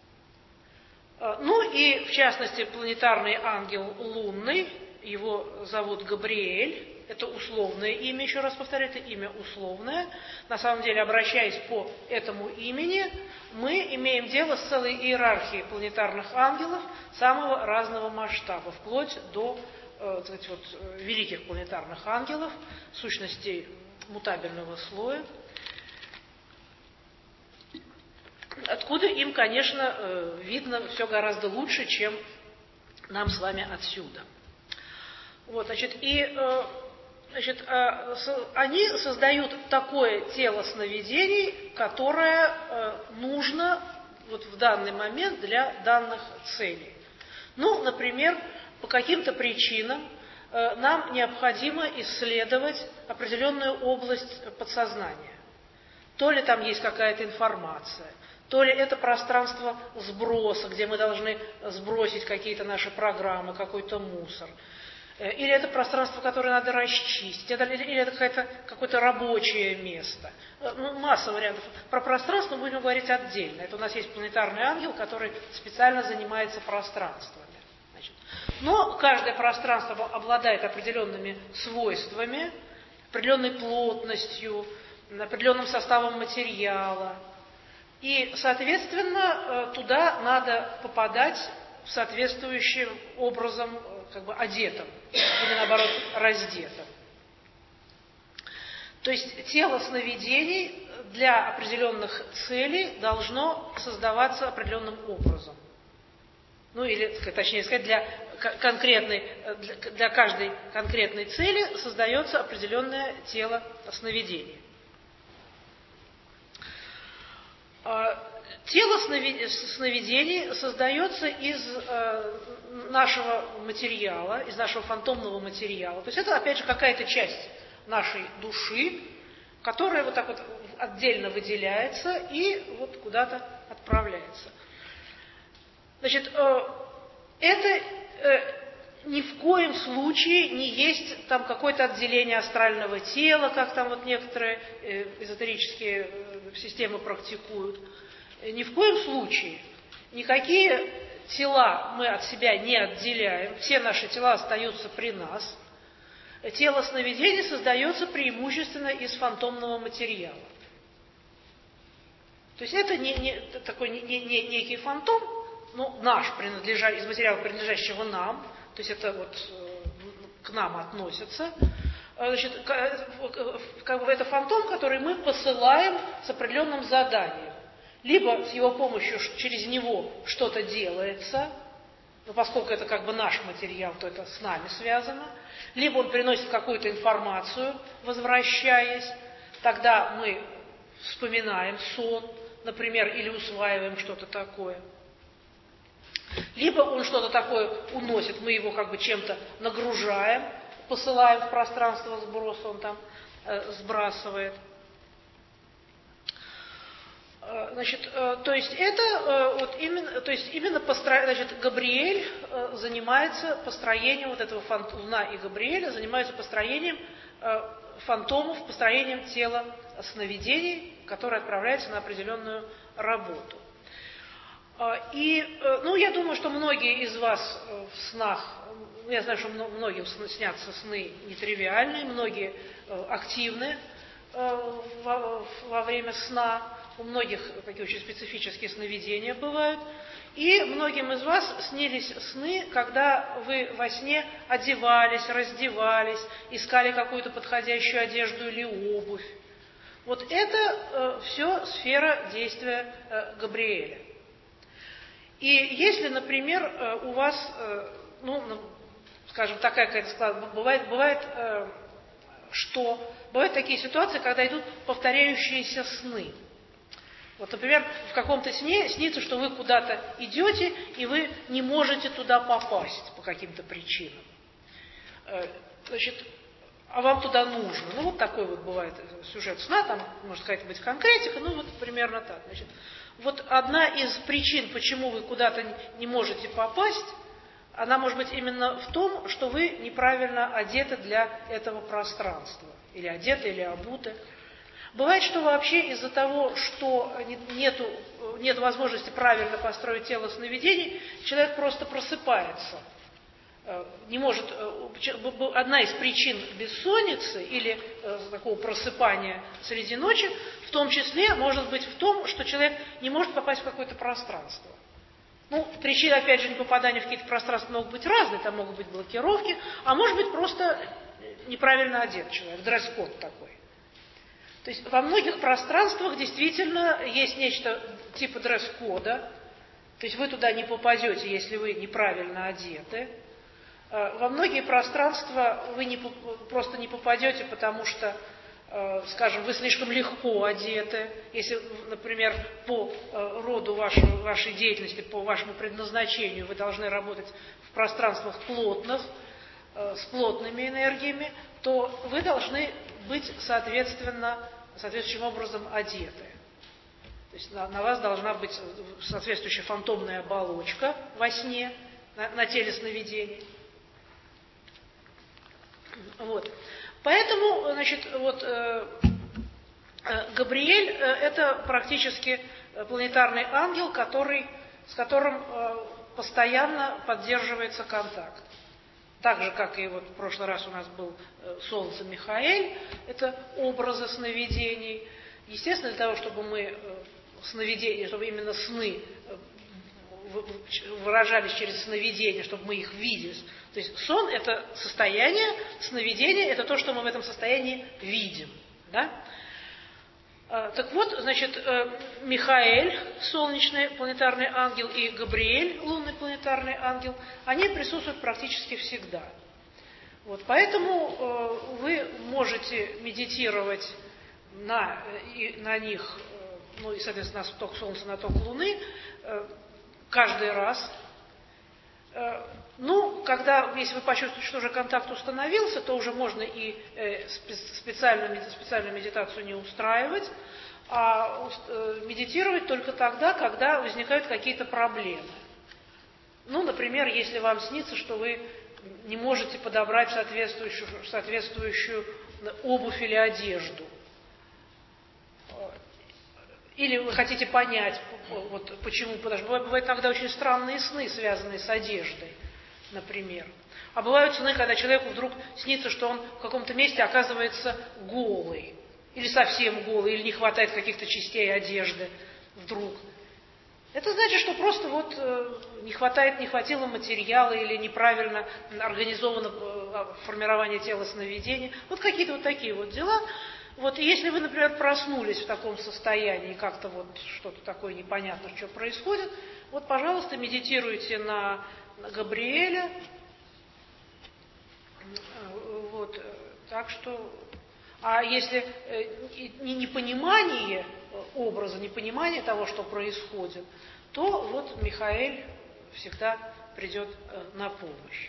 Ну и, в частности, планетарный ангел лунный, его зовут Габриэль. Это условное имя, еще раз повторяю, это имя условное. На самом деле, обращаясь по этому имени, мы имеем дело с целой иерархией планетарных ангелов самого разного масштаба, вплоть до э, так сказать, вот, великих планетарных ангелов, сущностей мутабельного слоя. Откуда им, конечно, э, видно все гораздо лучше, чем нам с вами отсюда. Вот, значит, и э, значит, э, с, они создают такое тело сновидений, которое э, нужно вот в данный момент для данных целей. Ну, например, по каким-то причинам э, нам необходимо исследовать определенную область подсознания. То ли там есть какая-то информация, то ли это пространство сброса, где мы должны сбросить какие-то наши программы, какой-то мусор. Или это пространство, которое надо расчистить, или это какое-то, какое-то рабочее место. Ну, масса вариантов. Про пространство мы будем говорить отдельно. Это у нас есть планетарный ангел, который специально занимается пространствами. Значит, но каждое пространство обладает определенными свойствами, определенной плотностью, определенным составом материала. И, соответственно, туда надо попадать соответствующим образом, как бы одетым, или наоборот раздетым. То есть тело сновидений для определенных целей должно создаваться определенным образом. Ну или, точнее сказать, для конкретной, для, для каждой конкретной цели создается определенное тело сновидений. Тело сновидений создается из э, нашего материала, из нашего фантомного материала. То есть это, опять же, какая-то часть нашей души, которая вот так вот отдельно выделяется и вот куда-то отправляется. Значит, э, это э, ни в коем случае не есть там какое-то отделение астрального тела, как там вот некоторые э, эзотерические э, системы практикуют. Ни в коем случае никакие тела мы от себя не отделяем, все наши тела остаются при нас. Тело сновидений создается преимущественно из фантомного материала. То есть это не, не, такой не, не, не, некий фантом, ну, наш, принадлежа, из материала, принадлежащего нам, то есть это вот э, к нам относится. Значит, как бы это фантом, который мы посылаем с определенным заданием. Либо с его помощью через него что-то делается, но поскольку это как бы наш материал, то это с нами связано. Либо он приносит какую-то информацию, возвращаясь, тогда мы вспоминаем сон, например, или усваиваем что-то такое. Либо он что-то такое уносит, мы его как бы чем-то нагружаем, посылаем в пространство сброса, он там э, сбрасывает. Значит, то есть это вот именно, то есть именно постро... значит, Габриэль занимается построением вот этого фантома, Луна и Габриэль занимаются построением фантомов, построением тела сновидений, которое отправляется на определенную работу. И, ну, я думаю, что многие из вас в снах, я знаю, что многим снятся сны нетривиальные, многие активны во, во время сна. У многих такие очень специфические сновидения бывают. И многим из вас снились сны, когда вы во сне одевались, раздевались, искали какую-то подходящую одежду или обувь. Вот это э, все сфера действия э, Габриэля. И если, например, э, у вас, э, ну, скажем, такая какая-то складка, бывает, бывает э, что бывают такие ситуации, когда идут повторяющиеся сны. Вот, например, в каком-то сне снится, что вы куда-то идете, и вы не можете туда попасть по каким-то причинам. Значит, а вам туда нужно. Ну, вот такой вот бывает сюжет сна, там, может сказать, быть конкретика, ну, вот примерно так. Значит, вот одна из причин, почему вы куда-то не можете попасть, она может быть именно в том, что вы неправильно одеты для этого пространства. Или одеты, или обуты. Бывает, что вообще из-за того, что нету, нет возможности правильно построить тело сновидений, человек просто просыпается. Не может, одна из причин бессонницы или такого просыпания среди ночи, в том числе может быть в том, что человек не может попасть в какое-то пространство. Ну, причины, опять же, непопадания в какие-то пространства могут быть разные, там могут быть блокировки, а может быть просто неправильно одет человек, дресс-код такой. То есть во многих пространствах действительно есть нечто типа дресс-кода, то есть вы туда не попадете, если вы неправильно одеты. Во многие пространства вы не, просто не попадете, потому что, скажем, вы слишком легко одеты. Если, например, по роду вашего, вашей деятельности, по вашему предназначению вы должны работать в пространствах плотных, с плотными энергиями, то вы должны быть, соответственно, соответствующим образом одеты. То есть на, на вас должна быть соответствующая фантомная оболочка во сне, на, на теле сновидений. Вот. Поэтому, значит, вот э, э, Габриэль э, это практически планетарный ангел, который, с которым э, постоянно поддерживается контакт. Так же, как и вот в прошлый раз у нас был э, Солнце Михаэль, это образы сновидений. Естественно, для того, чтобы мы э, сновидения, чтобы именно сны э, выражались через сновидения, чтобы мы их видели. То есть сон – это состояние, сновидение – это то, что мы в этом состоянии видим. Да? Так вот, значит, Михаэль, солнечный планетарный ангел, и Габриэль, лунный планетарный ангел, они присутствуют практически всегда. Вот, поэтому вы можете медитировать на, на них, ну и, соответственно, на ток Солнца, на ток Луны, каждый раз. Ну, когда, если вы почувствуете, что уже контакт установился, то уже можно и специальную, специальную медитацию не устраивать, а медитировать только тогда, когда возникают какие-то проблемы. Ну, например, если вам снится, что вы не можете подобрать соответствующую, соответствующую обувь или одежду. Или вы хотите понять, вот почему, потому что бывают иногда очень странные сны, связанные с одеждой, например. А бывают сны, когда человеку вдруг снится, что он в каком-то месте оказывается голый, или совсем голый, или не хватает каких-то частей одежды вдруг. Это значит, что просто вот не хватает, не хватило материала, или неправильно организовано формирование тела сновидения. Вот какие-то вот такие вот дела. Вот если вы, например, проснулись в таком состоянии, как-то вот что-то такое непонятно, что происходит, вот, пожалуйста, медитируйте на, на Габриэля. Вот, так что, а если непонимание образа, непонимание того, что происходит, то вот Михаэль всегда придет на помощь.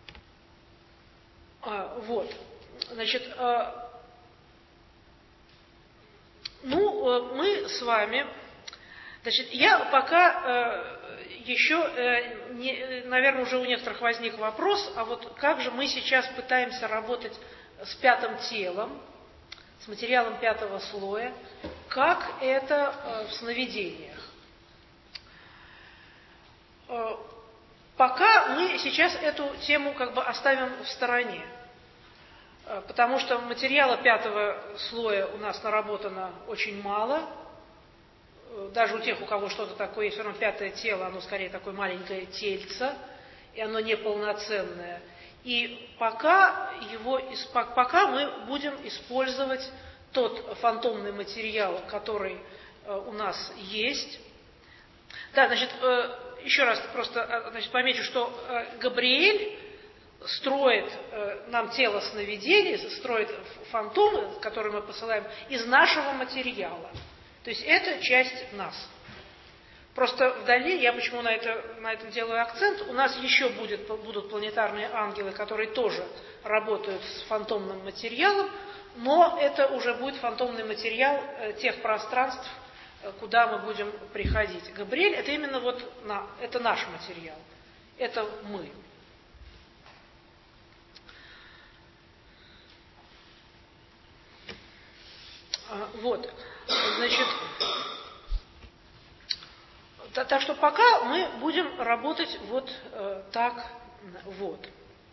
Вот, значит, ну, мы с вами, значит, я пока э, еще, э, не, наверное, уже у некоторых возник вопрос, а вот как же мы сейчас пытаемся работать с пятым телом, с материалом пятого слоя, как это э, в сновидениях. Э, пока мы сейчас эту тему как бы оставим в стороне. Потому что материала пятого слоя у нас наработано очень мало. Даже у тех, у кого что-то такое есть, все равно пятое тело, оно скорее такое маленькое тельце, и оно неполноценное. И пока, его, пока мы будем использовать тот фантомный материал, который у нас есть. Да, значит, еще раз просто значит, помечу, что Габриэль строит э, нам тело сновидений, строит фантомы, которые мы посылаем, из нашего материала. То есть это часть нас. Просто вдали, я почему на, это, на этом делаю акцент, у нас еще будет, будут планетарные ангелы, которые тоже работают с фантомным материалом, но это уже будет фантомный материал э, тех пространств, э, куда мы будем приходить. Габриэль это именно вот на, это наш материал, это мы. Вот, значит, так, так что пока мы будем работать вот э, так вот.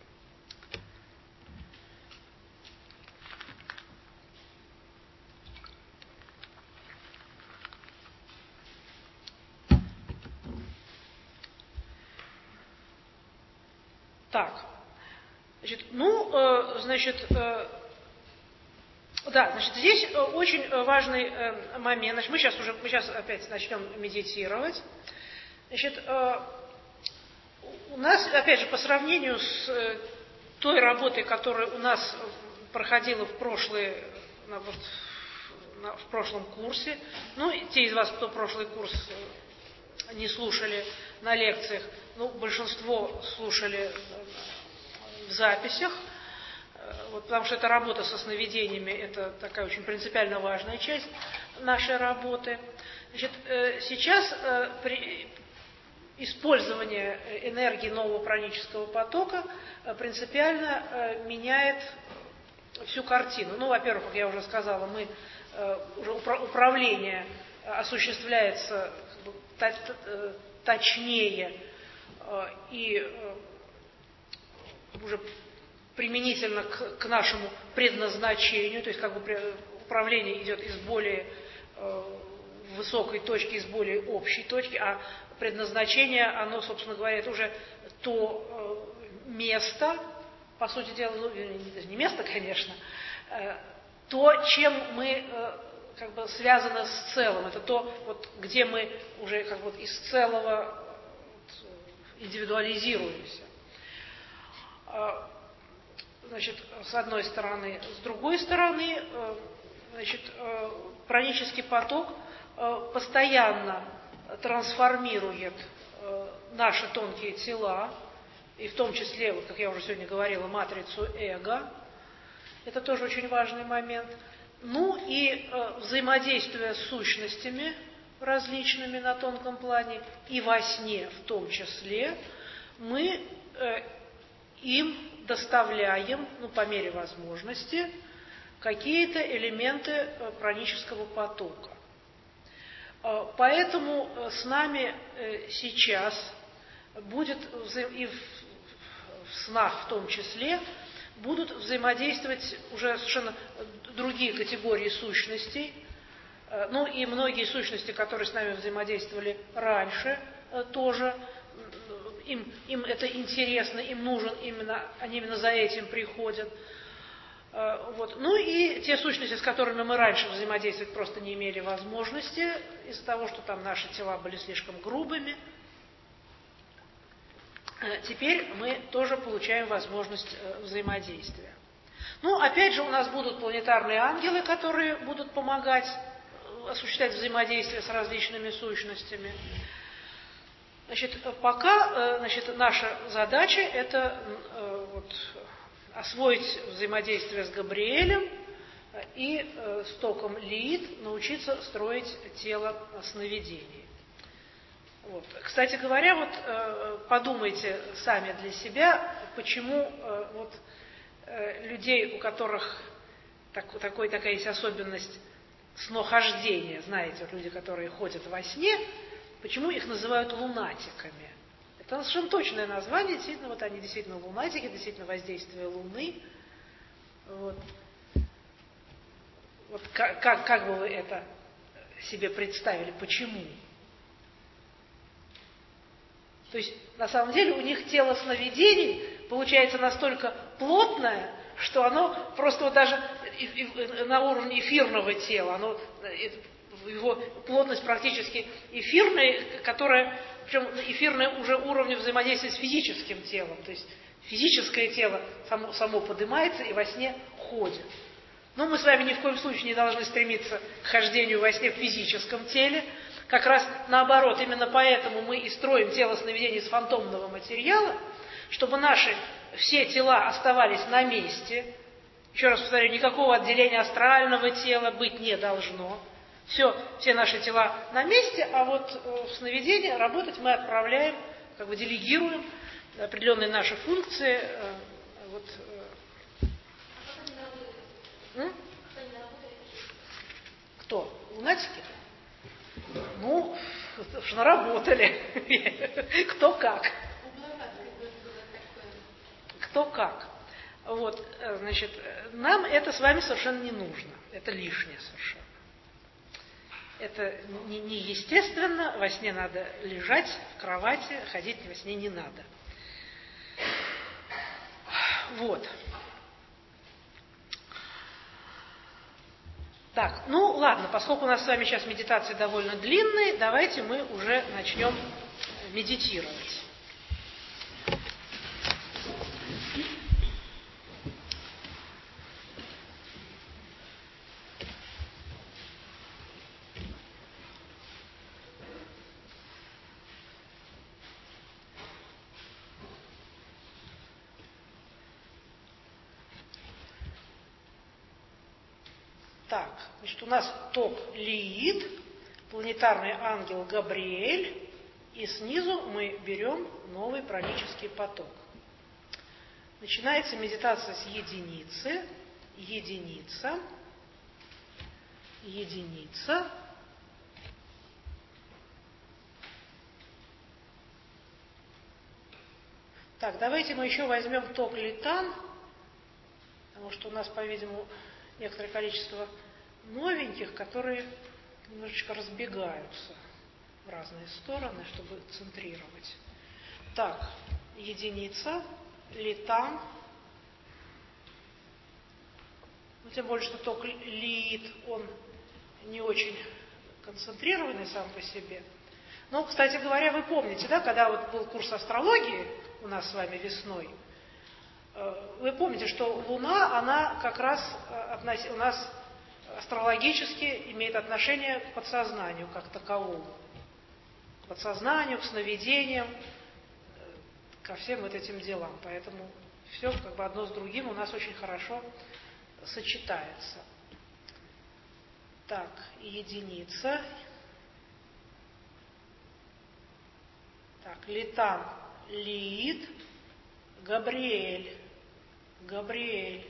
Так, значит, ну, э, значит, э, да, значит, здесь очень важный э, момент. Значит, мы сейчас уже, мы сейчас опять начнем медитировать. Значит, э, у нас, опять же, по сравнению с э, той работой, которая у нас проходила в прошлые, на, вот, на, в прошлом курсе, ну, те из вас, кто прошлый курс не слушали на лекциях, ну, большинство слушали в записях. Вот, потому что эта работа со сновидениями – это такая очень принципиально важная часть нашей работы. Значит, сейчас при использование энергии нового пранического потока принципиально меняет всю картину. Ну, во-первых, как я уже сказала, мы уже управление осуществляется точнее и уже применительно к, к нашему предназначению, то есть как бы управление идет из более э, высокой точки, из более общей точки, а предназначение, оно, собственно говоря, это уже то э, место, по сути дела, ну, не место, конечно, э, то, чем мы э, как бы связаны с целым, это то, вот, где мы уже как бы из целого вот, индивидуализируемся. Значит, с одной стороны. С другой стороны, значит, пранический поток постоянно трансформирует наши тонкие тела, и в том числе, вот, как я уже сегодня говорила, матрицу эго. Это тоже очень важный момент. Ну и взаимодействие с сущностями различными на тонком плане, и во сне в том числе, мы им доставляем, ну, по мере возможности, какие-то элементы пранического потока. Поэтому с нами сейчас будет, и в снах в том числе, будут взаимодействовать уже совершенно другие категории сущностей, ну и многие сущности, которые с нами взаимодействовали раньше, тоже. Им, им это интересно, им нужен именно, они именно за этим приходят. Вот. Ну и те сущности, с которыми мы раньше взаимодействовать просто не имели возможности, из-за того, что там наши тела были слишком грубыми, теперь мы тоже получаем возможность взаимодействия. Ну, опять же, у нас будут планетарные ангелы, которые будут помогать осуществлять взаимодействие с различными сущностями. Значит, пока, значит, наша задача это вот, освоить взаимодействие с Габриэлем и с током Лилит научиться строить тело сновидений. Вот. Кстати говоря, вот подумайте сами для себя, почему вот людей, у которых так, такой, такая есть особенность снохождения, знаете, вот люди, которые ходят во сне, почему их называют лунатиками? Это совершенно точное название, действительно, вот они действительно лунатики, действительно воздействие Луны. Вот, вот как, как, как бы вы это себе представили, почему? То есть, на самом деле, у них тело сновидений получается настолько плотное, что оно просто вот даже на уровне эфирного тела, оно, его плотность практически эфирная, которая, причем эфирная уже уровня взаимодействия с физическим телом, то есть физическое тело само, само поднимается и во сне ходит. Но мы с вами ни в коем случае не должны стремиться к хождению во сне в физическом теле. Как раз наоборот, именно поэтому мы и строим тело сновидений из фантомного материала, чтобы наши все тела оставались на месте. Еще раз повторю, никакого отделения астрального тела быть не должно. Все, все наши тела на месте, а вот в сновидении работать мы отправляем, как бы делегируем определенные наши функции. Вот. М? Кто? Лунатики? Ну, что наработали. Кто как. Кто как. Вот, значит, нам это с вами совершенно не нужно. Это лишнее совершенно. Это неестественно. Во сне надо лежать в кровати, ходить во сне не надо. Вот. Так, ну ладно, поскольку у нас с вами сейчас медитации довольно длинные, давайте мы уже начнем медитировать. Так, значит, у нас ток Лилит планетарный ангел Габриэль, и снизу мы берем новый пранический поток. Начинается медитация с единицы, единица, единица. Так, давайте мы еще возьмем ток литан, потому что у нас, по-видимому, некоторое количество новеньких, которые немножечко разбегаются в разные стороны, чтобы центрировать. Так, единица, литан. Ну, тем более, что ток лит, он не очень концентрированный сам по себе. Но, кстати говоря, вы помните, да, когда вот был курс астрологии у нас с вами весной, вы помните, что Луна, она как раз у нас астрологически имеет отношение к подсознанию как таковому. К подсознанию, к сновидениям, ко всем вот этим делам. Поэтому все как бы одно с другим у нас очень хорошо сочетается. Так, единица. Так, литан, лид, Габриэль, Габриэль.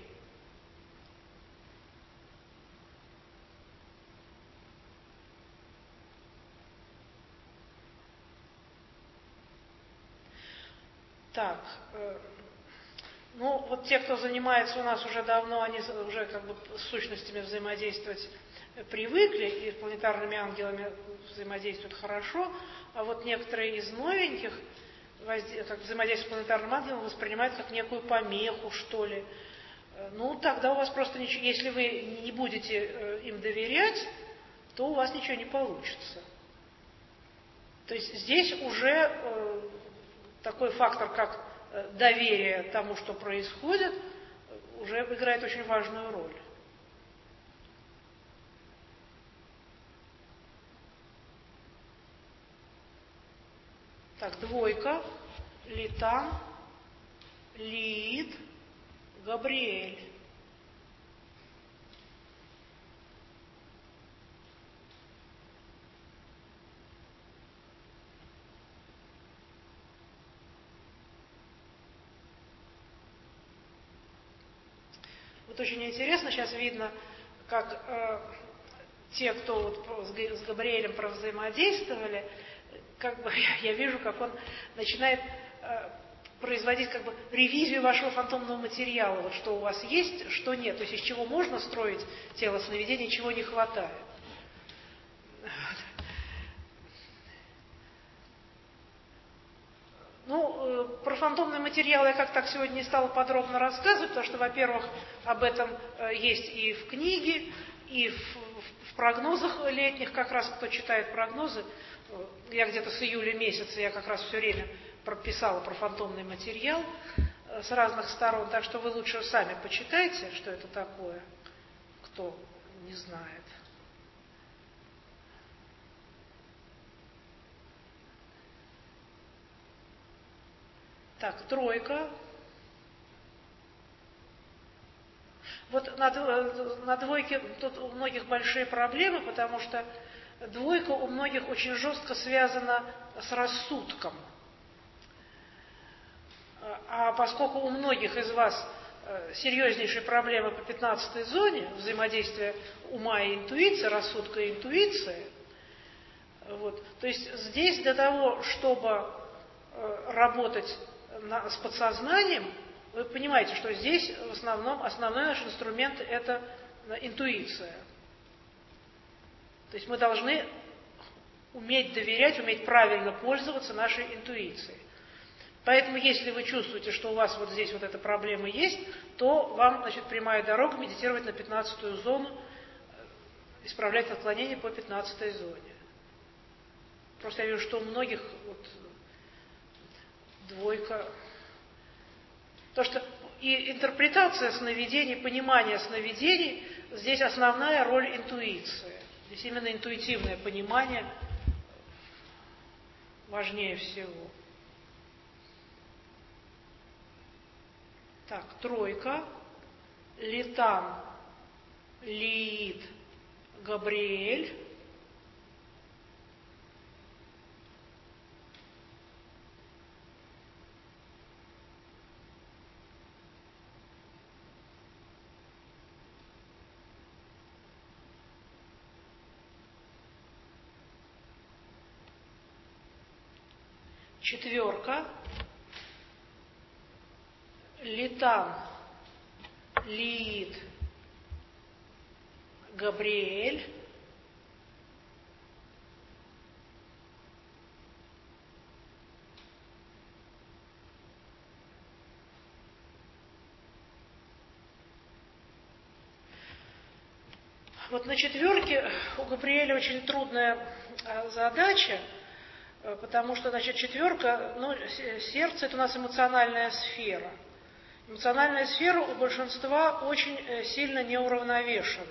Так, э, ну вот те, кто занимается у нас уже давно, они уже как бы с сущностями взаимодействовать привыкли и с планетарными ангелами взаимодействуют хорошо, а вот некоторые из новеньких как взаимодействие с планетарным ангелом воспринимают как некую помеху, что ли. Ну, тогда у вас просто ничего, если вы не будете им доверять, то у вас ничего не получится. То есть здесь уже э, такой фактор, как доверие тому, что происходит, уже играет очень важную роль. Так, двойка, литан, лид, Габриэль. Вот очень интересно, сейчас видно, как э, те, кто вот с Габриэлем провзаимодействовали, как бы я, я вижу, как он начинает э, производить как бы ревизию вашего фантомного материала, вот что у вас есть, что нет, то есть из чего можно строить тело сновидения, чего не хватает. Ну, э, про фантомный материал я как так сегодня не стала подробно рассказывать, потому что, во-первых, об этом э, есть и в книге, и в, в, в прогнозах летних, как раз кто читает прогнозы, э, я где-то с июля месяца, я как раз все время прописала про фантомный материал э, с разных сторон, так что вы лучше сами почитайте, что это такое, кто не знает. Так, тройка. Вот на, на двойке тут у многих большие проблемы, потому что двойка у многих очень жестко связана с рассудком. А поскольку у многих из вас серьезнейшие проблемы по пятнадцатой зоне, взаимодействие ума и интуиции, рассудка и интуиции, вот, то есть здесь для того, чтобы работать на, с подсознанием, вы понимаете, что здесь в основном основной наш инструмент – это интуиция. То есть мы должны уметь доверять, уметь правильно пользоваться нашей интуицией. Поэтому, если вы чувствуете, что у вас вот здесь вот эта проблема есть, то вам, значит, прямая дорога медитировать на пятнадцатую зону, исправлять отклонения по пятнадцатой зоне. Просто я вижу, что у многих вот двойка. То, что и интерпретация сновидений, понимание сновидений, здесь основная роль интуиции. Здесь именно интуитивное понимание важнее всего. Так, тройка, литан, лид, Габриэль. четверка, Литан, Лиит, Габриэль, вот на четверке у Габриэля очень трудная задача, потому что, значит, четверка, ну, сердце – это у нас эмоциональная сфера. Эмоциональная сфера у большинства очень сильно неуравновешенная.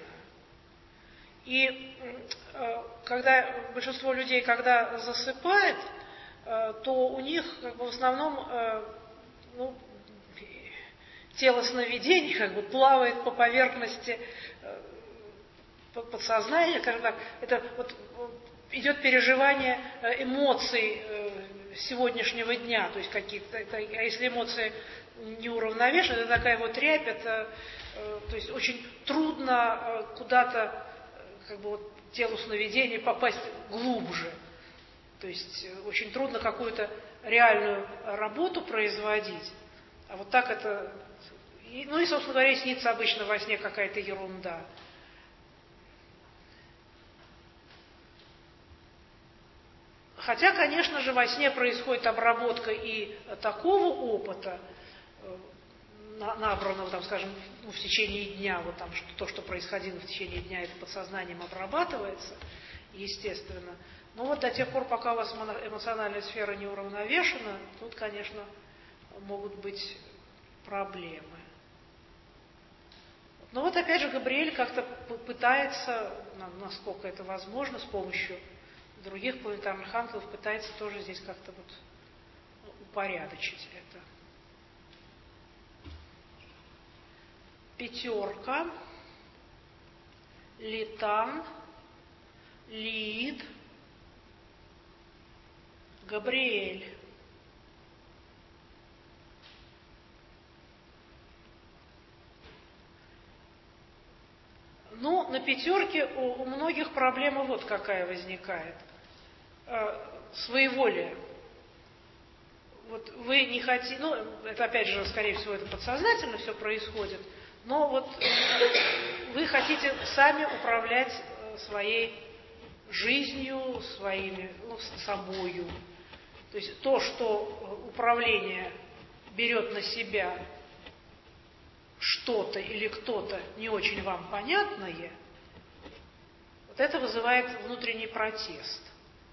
И когда большинство людей, когда засыпает, то у них как бы в основном ну, тело сновидений как бы плавает по поверхности подсознания, скажем так, это вот идет переживание эмоций сегодняшнего дня, то есть какие-то, это, а если эмоции неуравновешены, это такая вот рябь, это, то есть очень трудно куда-то, как бы вот телу сновидения попасть глубже, то есть очень трудно какую-то реальную работу производить, а вот так это, ну и, собственно говоря, снится обычно во сне какая-то ерунда. Хотя, конечно же, во сне происходит обработка и такого опыта, набранного, там, скажем, ну, в течение дня, вот там, что, то, что происходило в течение дня, это подсознанием обрабатывается, естественно. Но вот до тех пор, пока у вас эмоциональная сфера не уравновешена, тут, конечно, могут быть проблемы. Но вот опять же Габриэль как-то пытается, насколько это возможно, с помощью других планетарных ангелов, пытается тоже здесь как-то вот упорядочить это. Пятерка, Литан, Лиит, Габриэль. Ну, на пятерке у, у многих проблема вот какая возникает. Своеволие. Вот вы не хотите, ну, это опять же, скорее всего, это подсознательно все происходит, но вот вы хотите сами управлять своей жизнью, своими, ну, собою. То есть то, что управление берет на себя что-то или кто-то не очень вам понятное, вот это вызывает внутренний протест.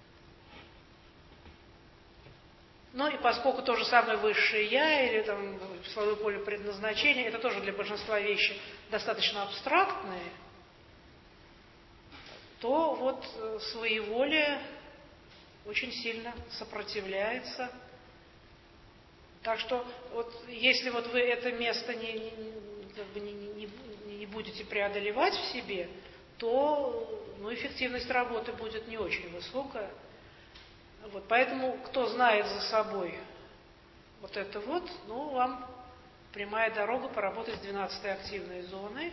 Ну и поскольку то же самое высшее я или там свое поле предназначения, это тоже для большинства вещи достаточно абстрактные, то вот своеволие очень сильно сопротивляется. Так что вот если вот вы это место не, не, как бы не, не, не будете преодолевать в себе, то ну, эффективность работы будет не очень высокая. Вот, поэтому, кто знает за собой вот это вот, ну, вам прямая дорога поработать с двенадцатой активной зоной.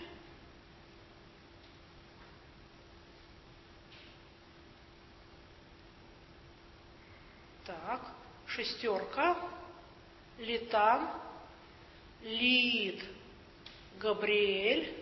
Так, шестерка, Литан, Лиит, Габриэль.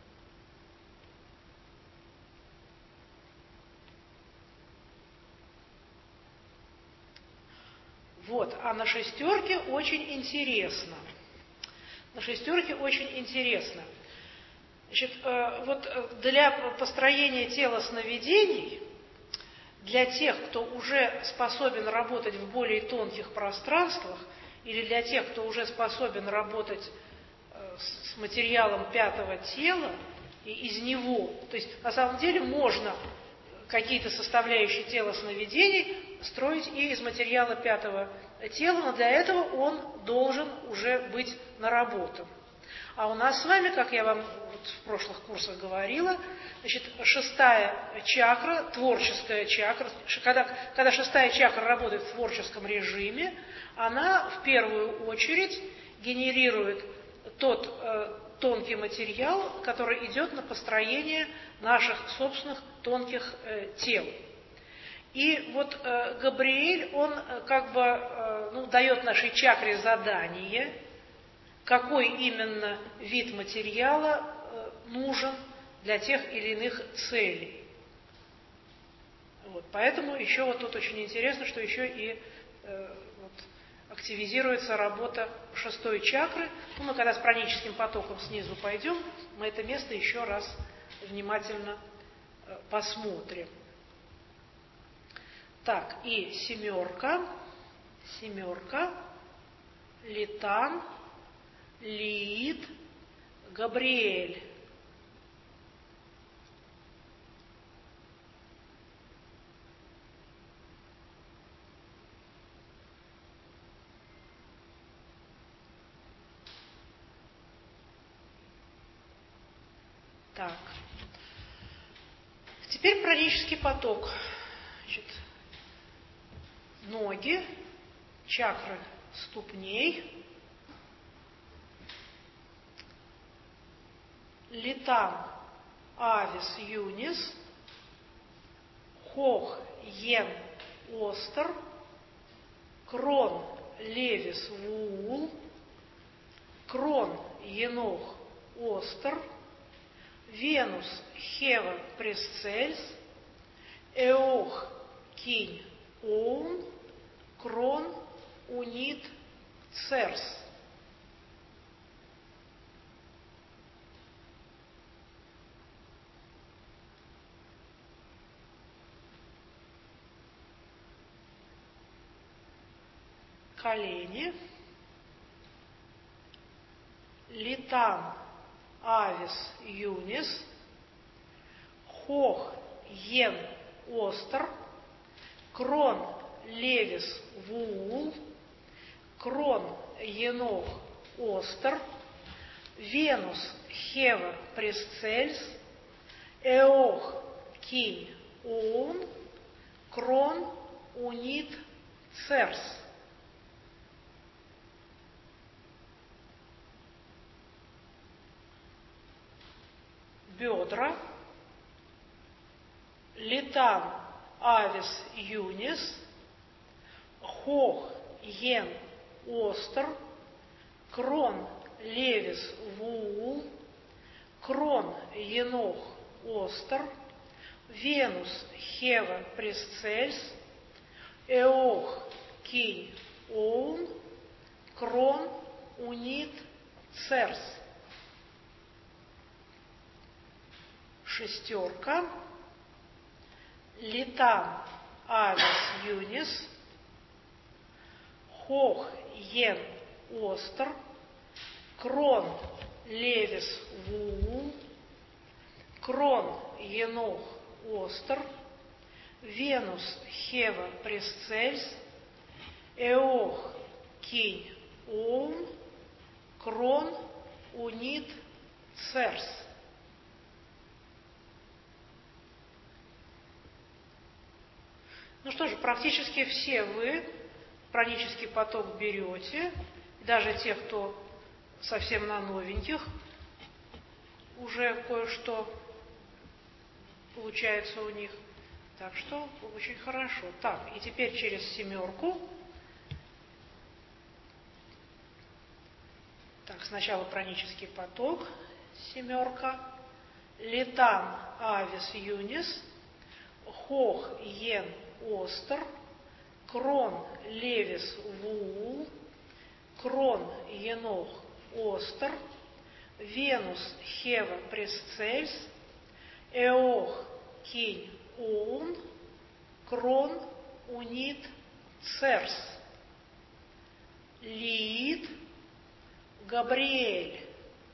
Вот, а на шестерке очень интересно. На шестерке очень интересно. Значит, э, вот для построения тела сновидений, для тех, кто уже способен работать в более тонких пространствах, или для тех, кто уже способен работать э, с материалом пятого тела, и из него, то есть на самом деле можно какие-то составляющие тела сновидений строить и из материала пятого тела, но для этого он должен уже быть наработан. А у нас с вами, как я вам вот в прошлых курсах говорила, значит, шестая чакра, творческая чакра, когда, когда шестая чакра работает в творческом режиме, она в первую очередь генерирует тот э, тонкий материал, который идет на построение наших собственных тонких э, тел. И вот э, Габриэль, он э, как бы э, ну, дает нашей чакре задание, какой именно вид материала э, нужен для тех или иных целей. Вот, поэтому еще вот тут очень интересно, что еще и э, вот, активизируется работа шестой чакры. Ну, мы когда с праническим потоком снизу пойдем, мы это место еще раз внимательно э, посмотрим. Так, и семерка, семерка, Литан, Лиит, Габриэль. Так. Теперь пранический поток. Значит, ноги, чакры ступней, Литан, Авис, Юнис, Хох, Йен, Остер, Крон, Левис, Вуул, Крон, Енох, Остер, Венус, Хева, Пресцельс, Эох, Кинь, Оун, Крон, Унит, Церс. Колени, Литан, Авис, Юнис, Хох, Йен, Остер, Крон, Левис, Вуул, Крон, Енох, Остер, Венус, Хева, Пресцельс, Эох, Кинь, Оун, Крон, Унит, Церс. Бедра, Литан, Авис, Юнис, Хох, Йен, Остер, Крон, Левис, Вуул, Крон, Енох, Остер, Венус, Хева, Пресцельс, Эох, Кинь, Оун, Крон, Унит, Церс. Шестерка, Литан, Авис, Юнис, Хох, Йен, Остер, Крон, Левис, Вуул, Крон, Енох, Остер, Венус, Хева, Пресцельс, Эох, Кинь, Оун, Крон, Унит, Церс. Ну что же, практически все вы пранический поток берете, даже те, кто совсем на новеньких, уже кое-что получается у них. Так что очень хорошо. Так, и теперь через семерку. Так, сначала пранический поток, семерка, Литан, Авис, Юнис, Хох, Йен, Остер, Крон, Левис, Вуул, Крон, Енох, Остер, Венус, Хева, Пресцельс, Эох, Кинь, Оун, Крон, Унит, Церс. Лиит, Габриэль.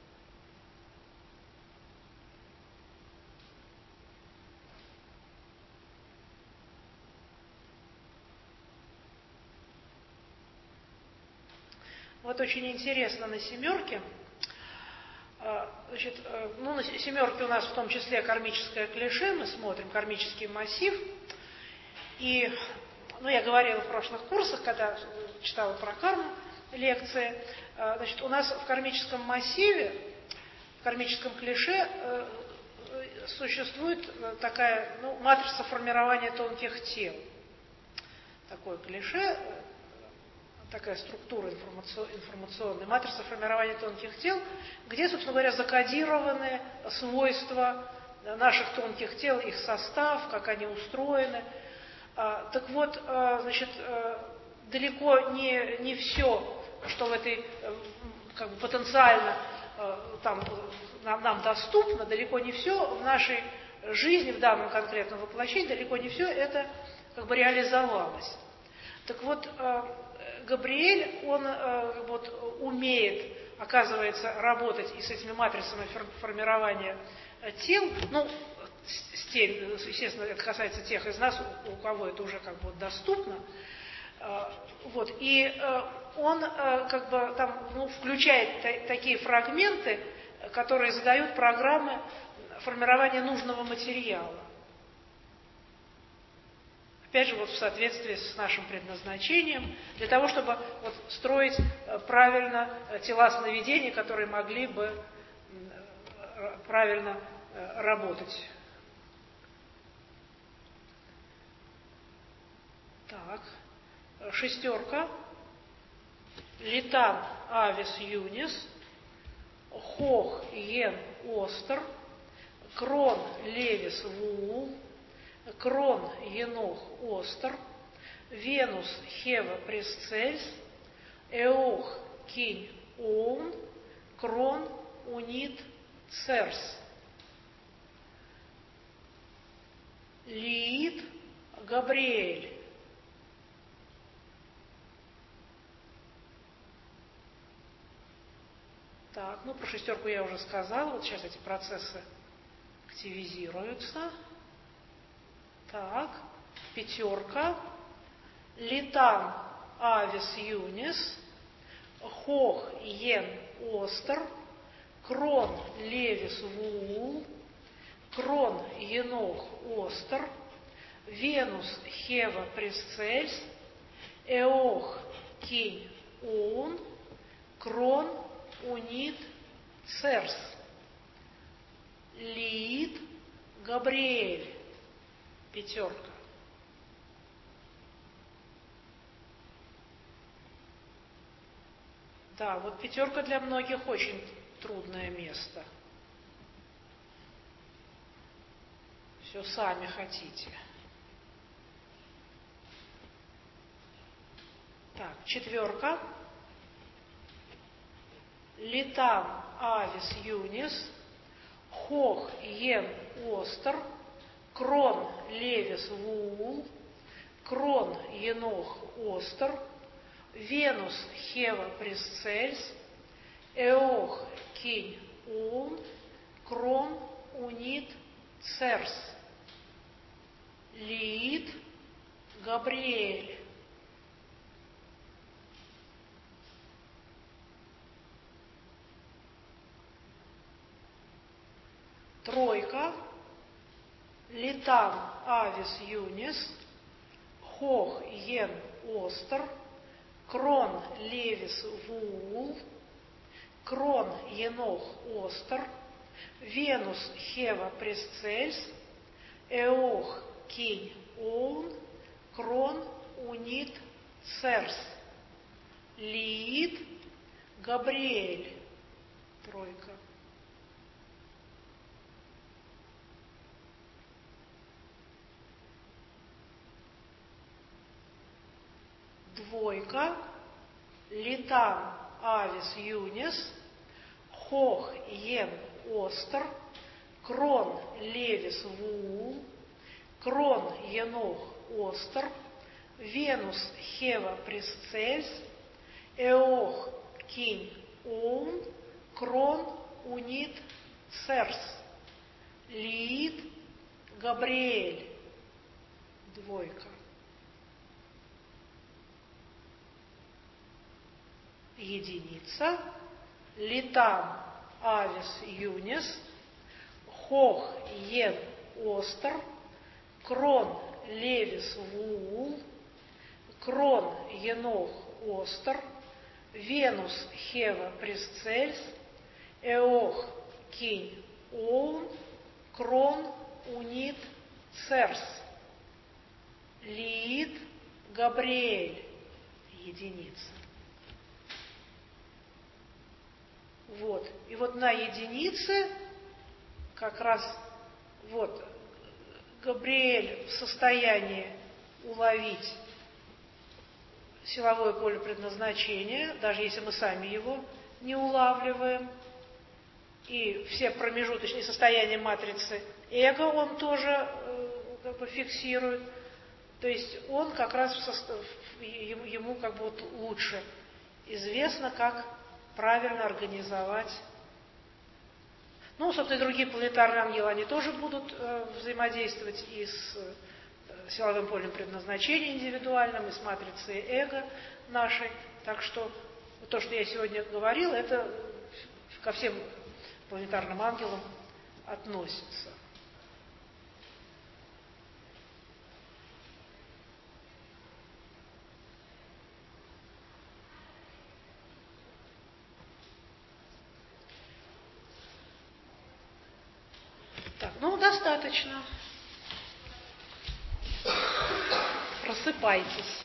Вот очень интересно на семерке. Значит, ну, на семерке у нас в том числе кармическое клише, мы смотрим кармический массив. И, ну, я говорила в прошлых курсах, когда читала про карму лекции, значит, у нас в кармическом массиве, в кармическом клише существует такая, ну, матрица формирования тонких тел. такое клише, такая структура информационная, матрица формирования тонких тел, где, собственно говоря, закодированы свойства наших тонких тел, их состав, как они устроены. Так вот, значит, далеко не, не все, что в этой как бы, потенциально там, нам, нам доступно, далеко не все в нашей жизни, в данном конкретном воплощении, далеко не все это как бы реализовалось. Так вот, Габриэль, он вот, умеет, оказывается, работать и с этими матрицами формирования тел, ну, с тем, естественно, это касается тех из нас, у, у кого это уже как бы доступно, вот, и он как бы там, ну, включает та- такие фрагменты, которые задают программы формирования нужного материала. Опять же, вот в соответствии с нашим предназначением, для того, чтобы вот, строить правильно тела сновидений, которые могли бы правильно работать. Так, шестерка. Литан авис юнис, хох йен остер, крон левис вуул, крон енох остер, венус хева пресцельс, эох кинь оун, крон унит церс. Лиит Габриэль. Так, ну про шестерку я уже сказала. Вот сейчас эти процессы активизируются. Так, пятерка. Литан авис юнис, хох йен остер, крон левис вуул, крон енох остер, венус хева пресцельс, эох кинь оун, крон унит церс. Лиит Габриэль. Пятерка. Да, вот пятерка для многих очень трудное место. Все сами хотите. Так, четверка. Литан авис юнис, хох йен остер, крон левис вуул, крон енох остер, венус хева пресцельс, эох кинь оун, крон унит церс. Лиит Габриэль. Тройка. Литан авис юнис, хох йен остер, крон левис вуул, крон енох остер, венус хева пресцельс, эох кинь оун, крон унит церс. Лиит Габриэль. Тройка. Двойка. Литан авис юнис, хох йен остер, крон левис вуул, крон енох остер, венус хева пресцельс, эох кинь оун, крон унит церс. Лиит Габриэль. Двойка. Единица. Литан авис юнис, хох йен остер, крон левис вуул, крон енох остер, венус хева пресцельс, эох кинь оун, крон унит церс. Лиит Габриэль – единица. Вот. И вот на единице как раз вот Габриэль в состоянии уловить силовое поле предназначения, даже если мы сами его не улавливаем. И все промежуточные состояния матрицы эго он тоже э, как бы фиксирует. То есть он как раз в состав, ему, ему как бы вот лучше известно, как правильно организовать. Ну, собственно, и другие планетарные ангелы, они тоже будут э, взаимодействовать и с э, силовым полем предназначения индивидуальным, и с матрицей эго нашей. Так что то, что я сегодня говорила, это ко всем планетарным ангелам относится. Так, ну, достаточно. Просыпайтесь.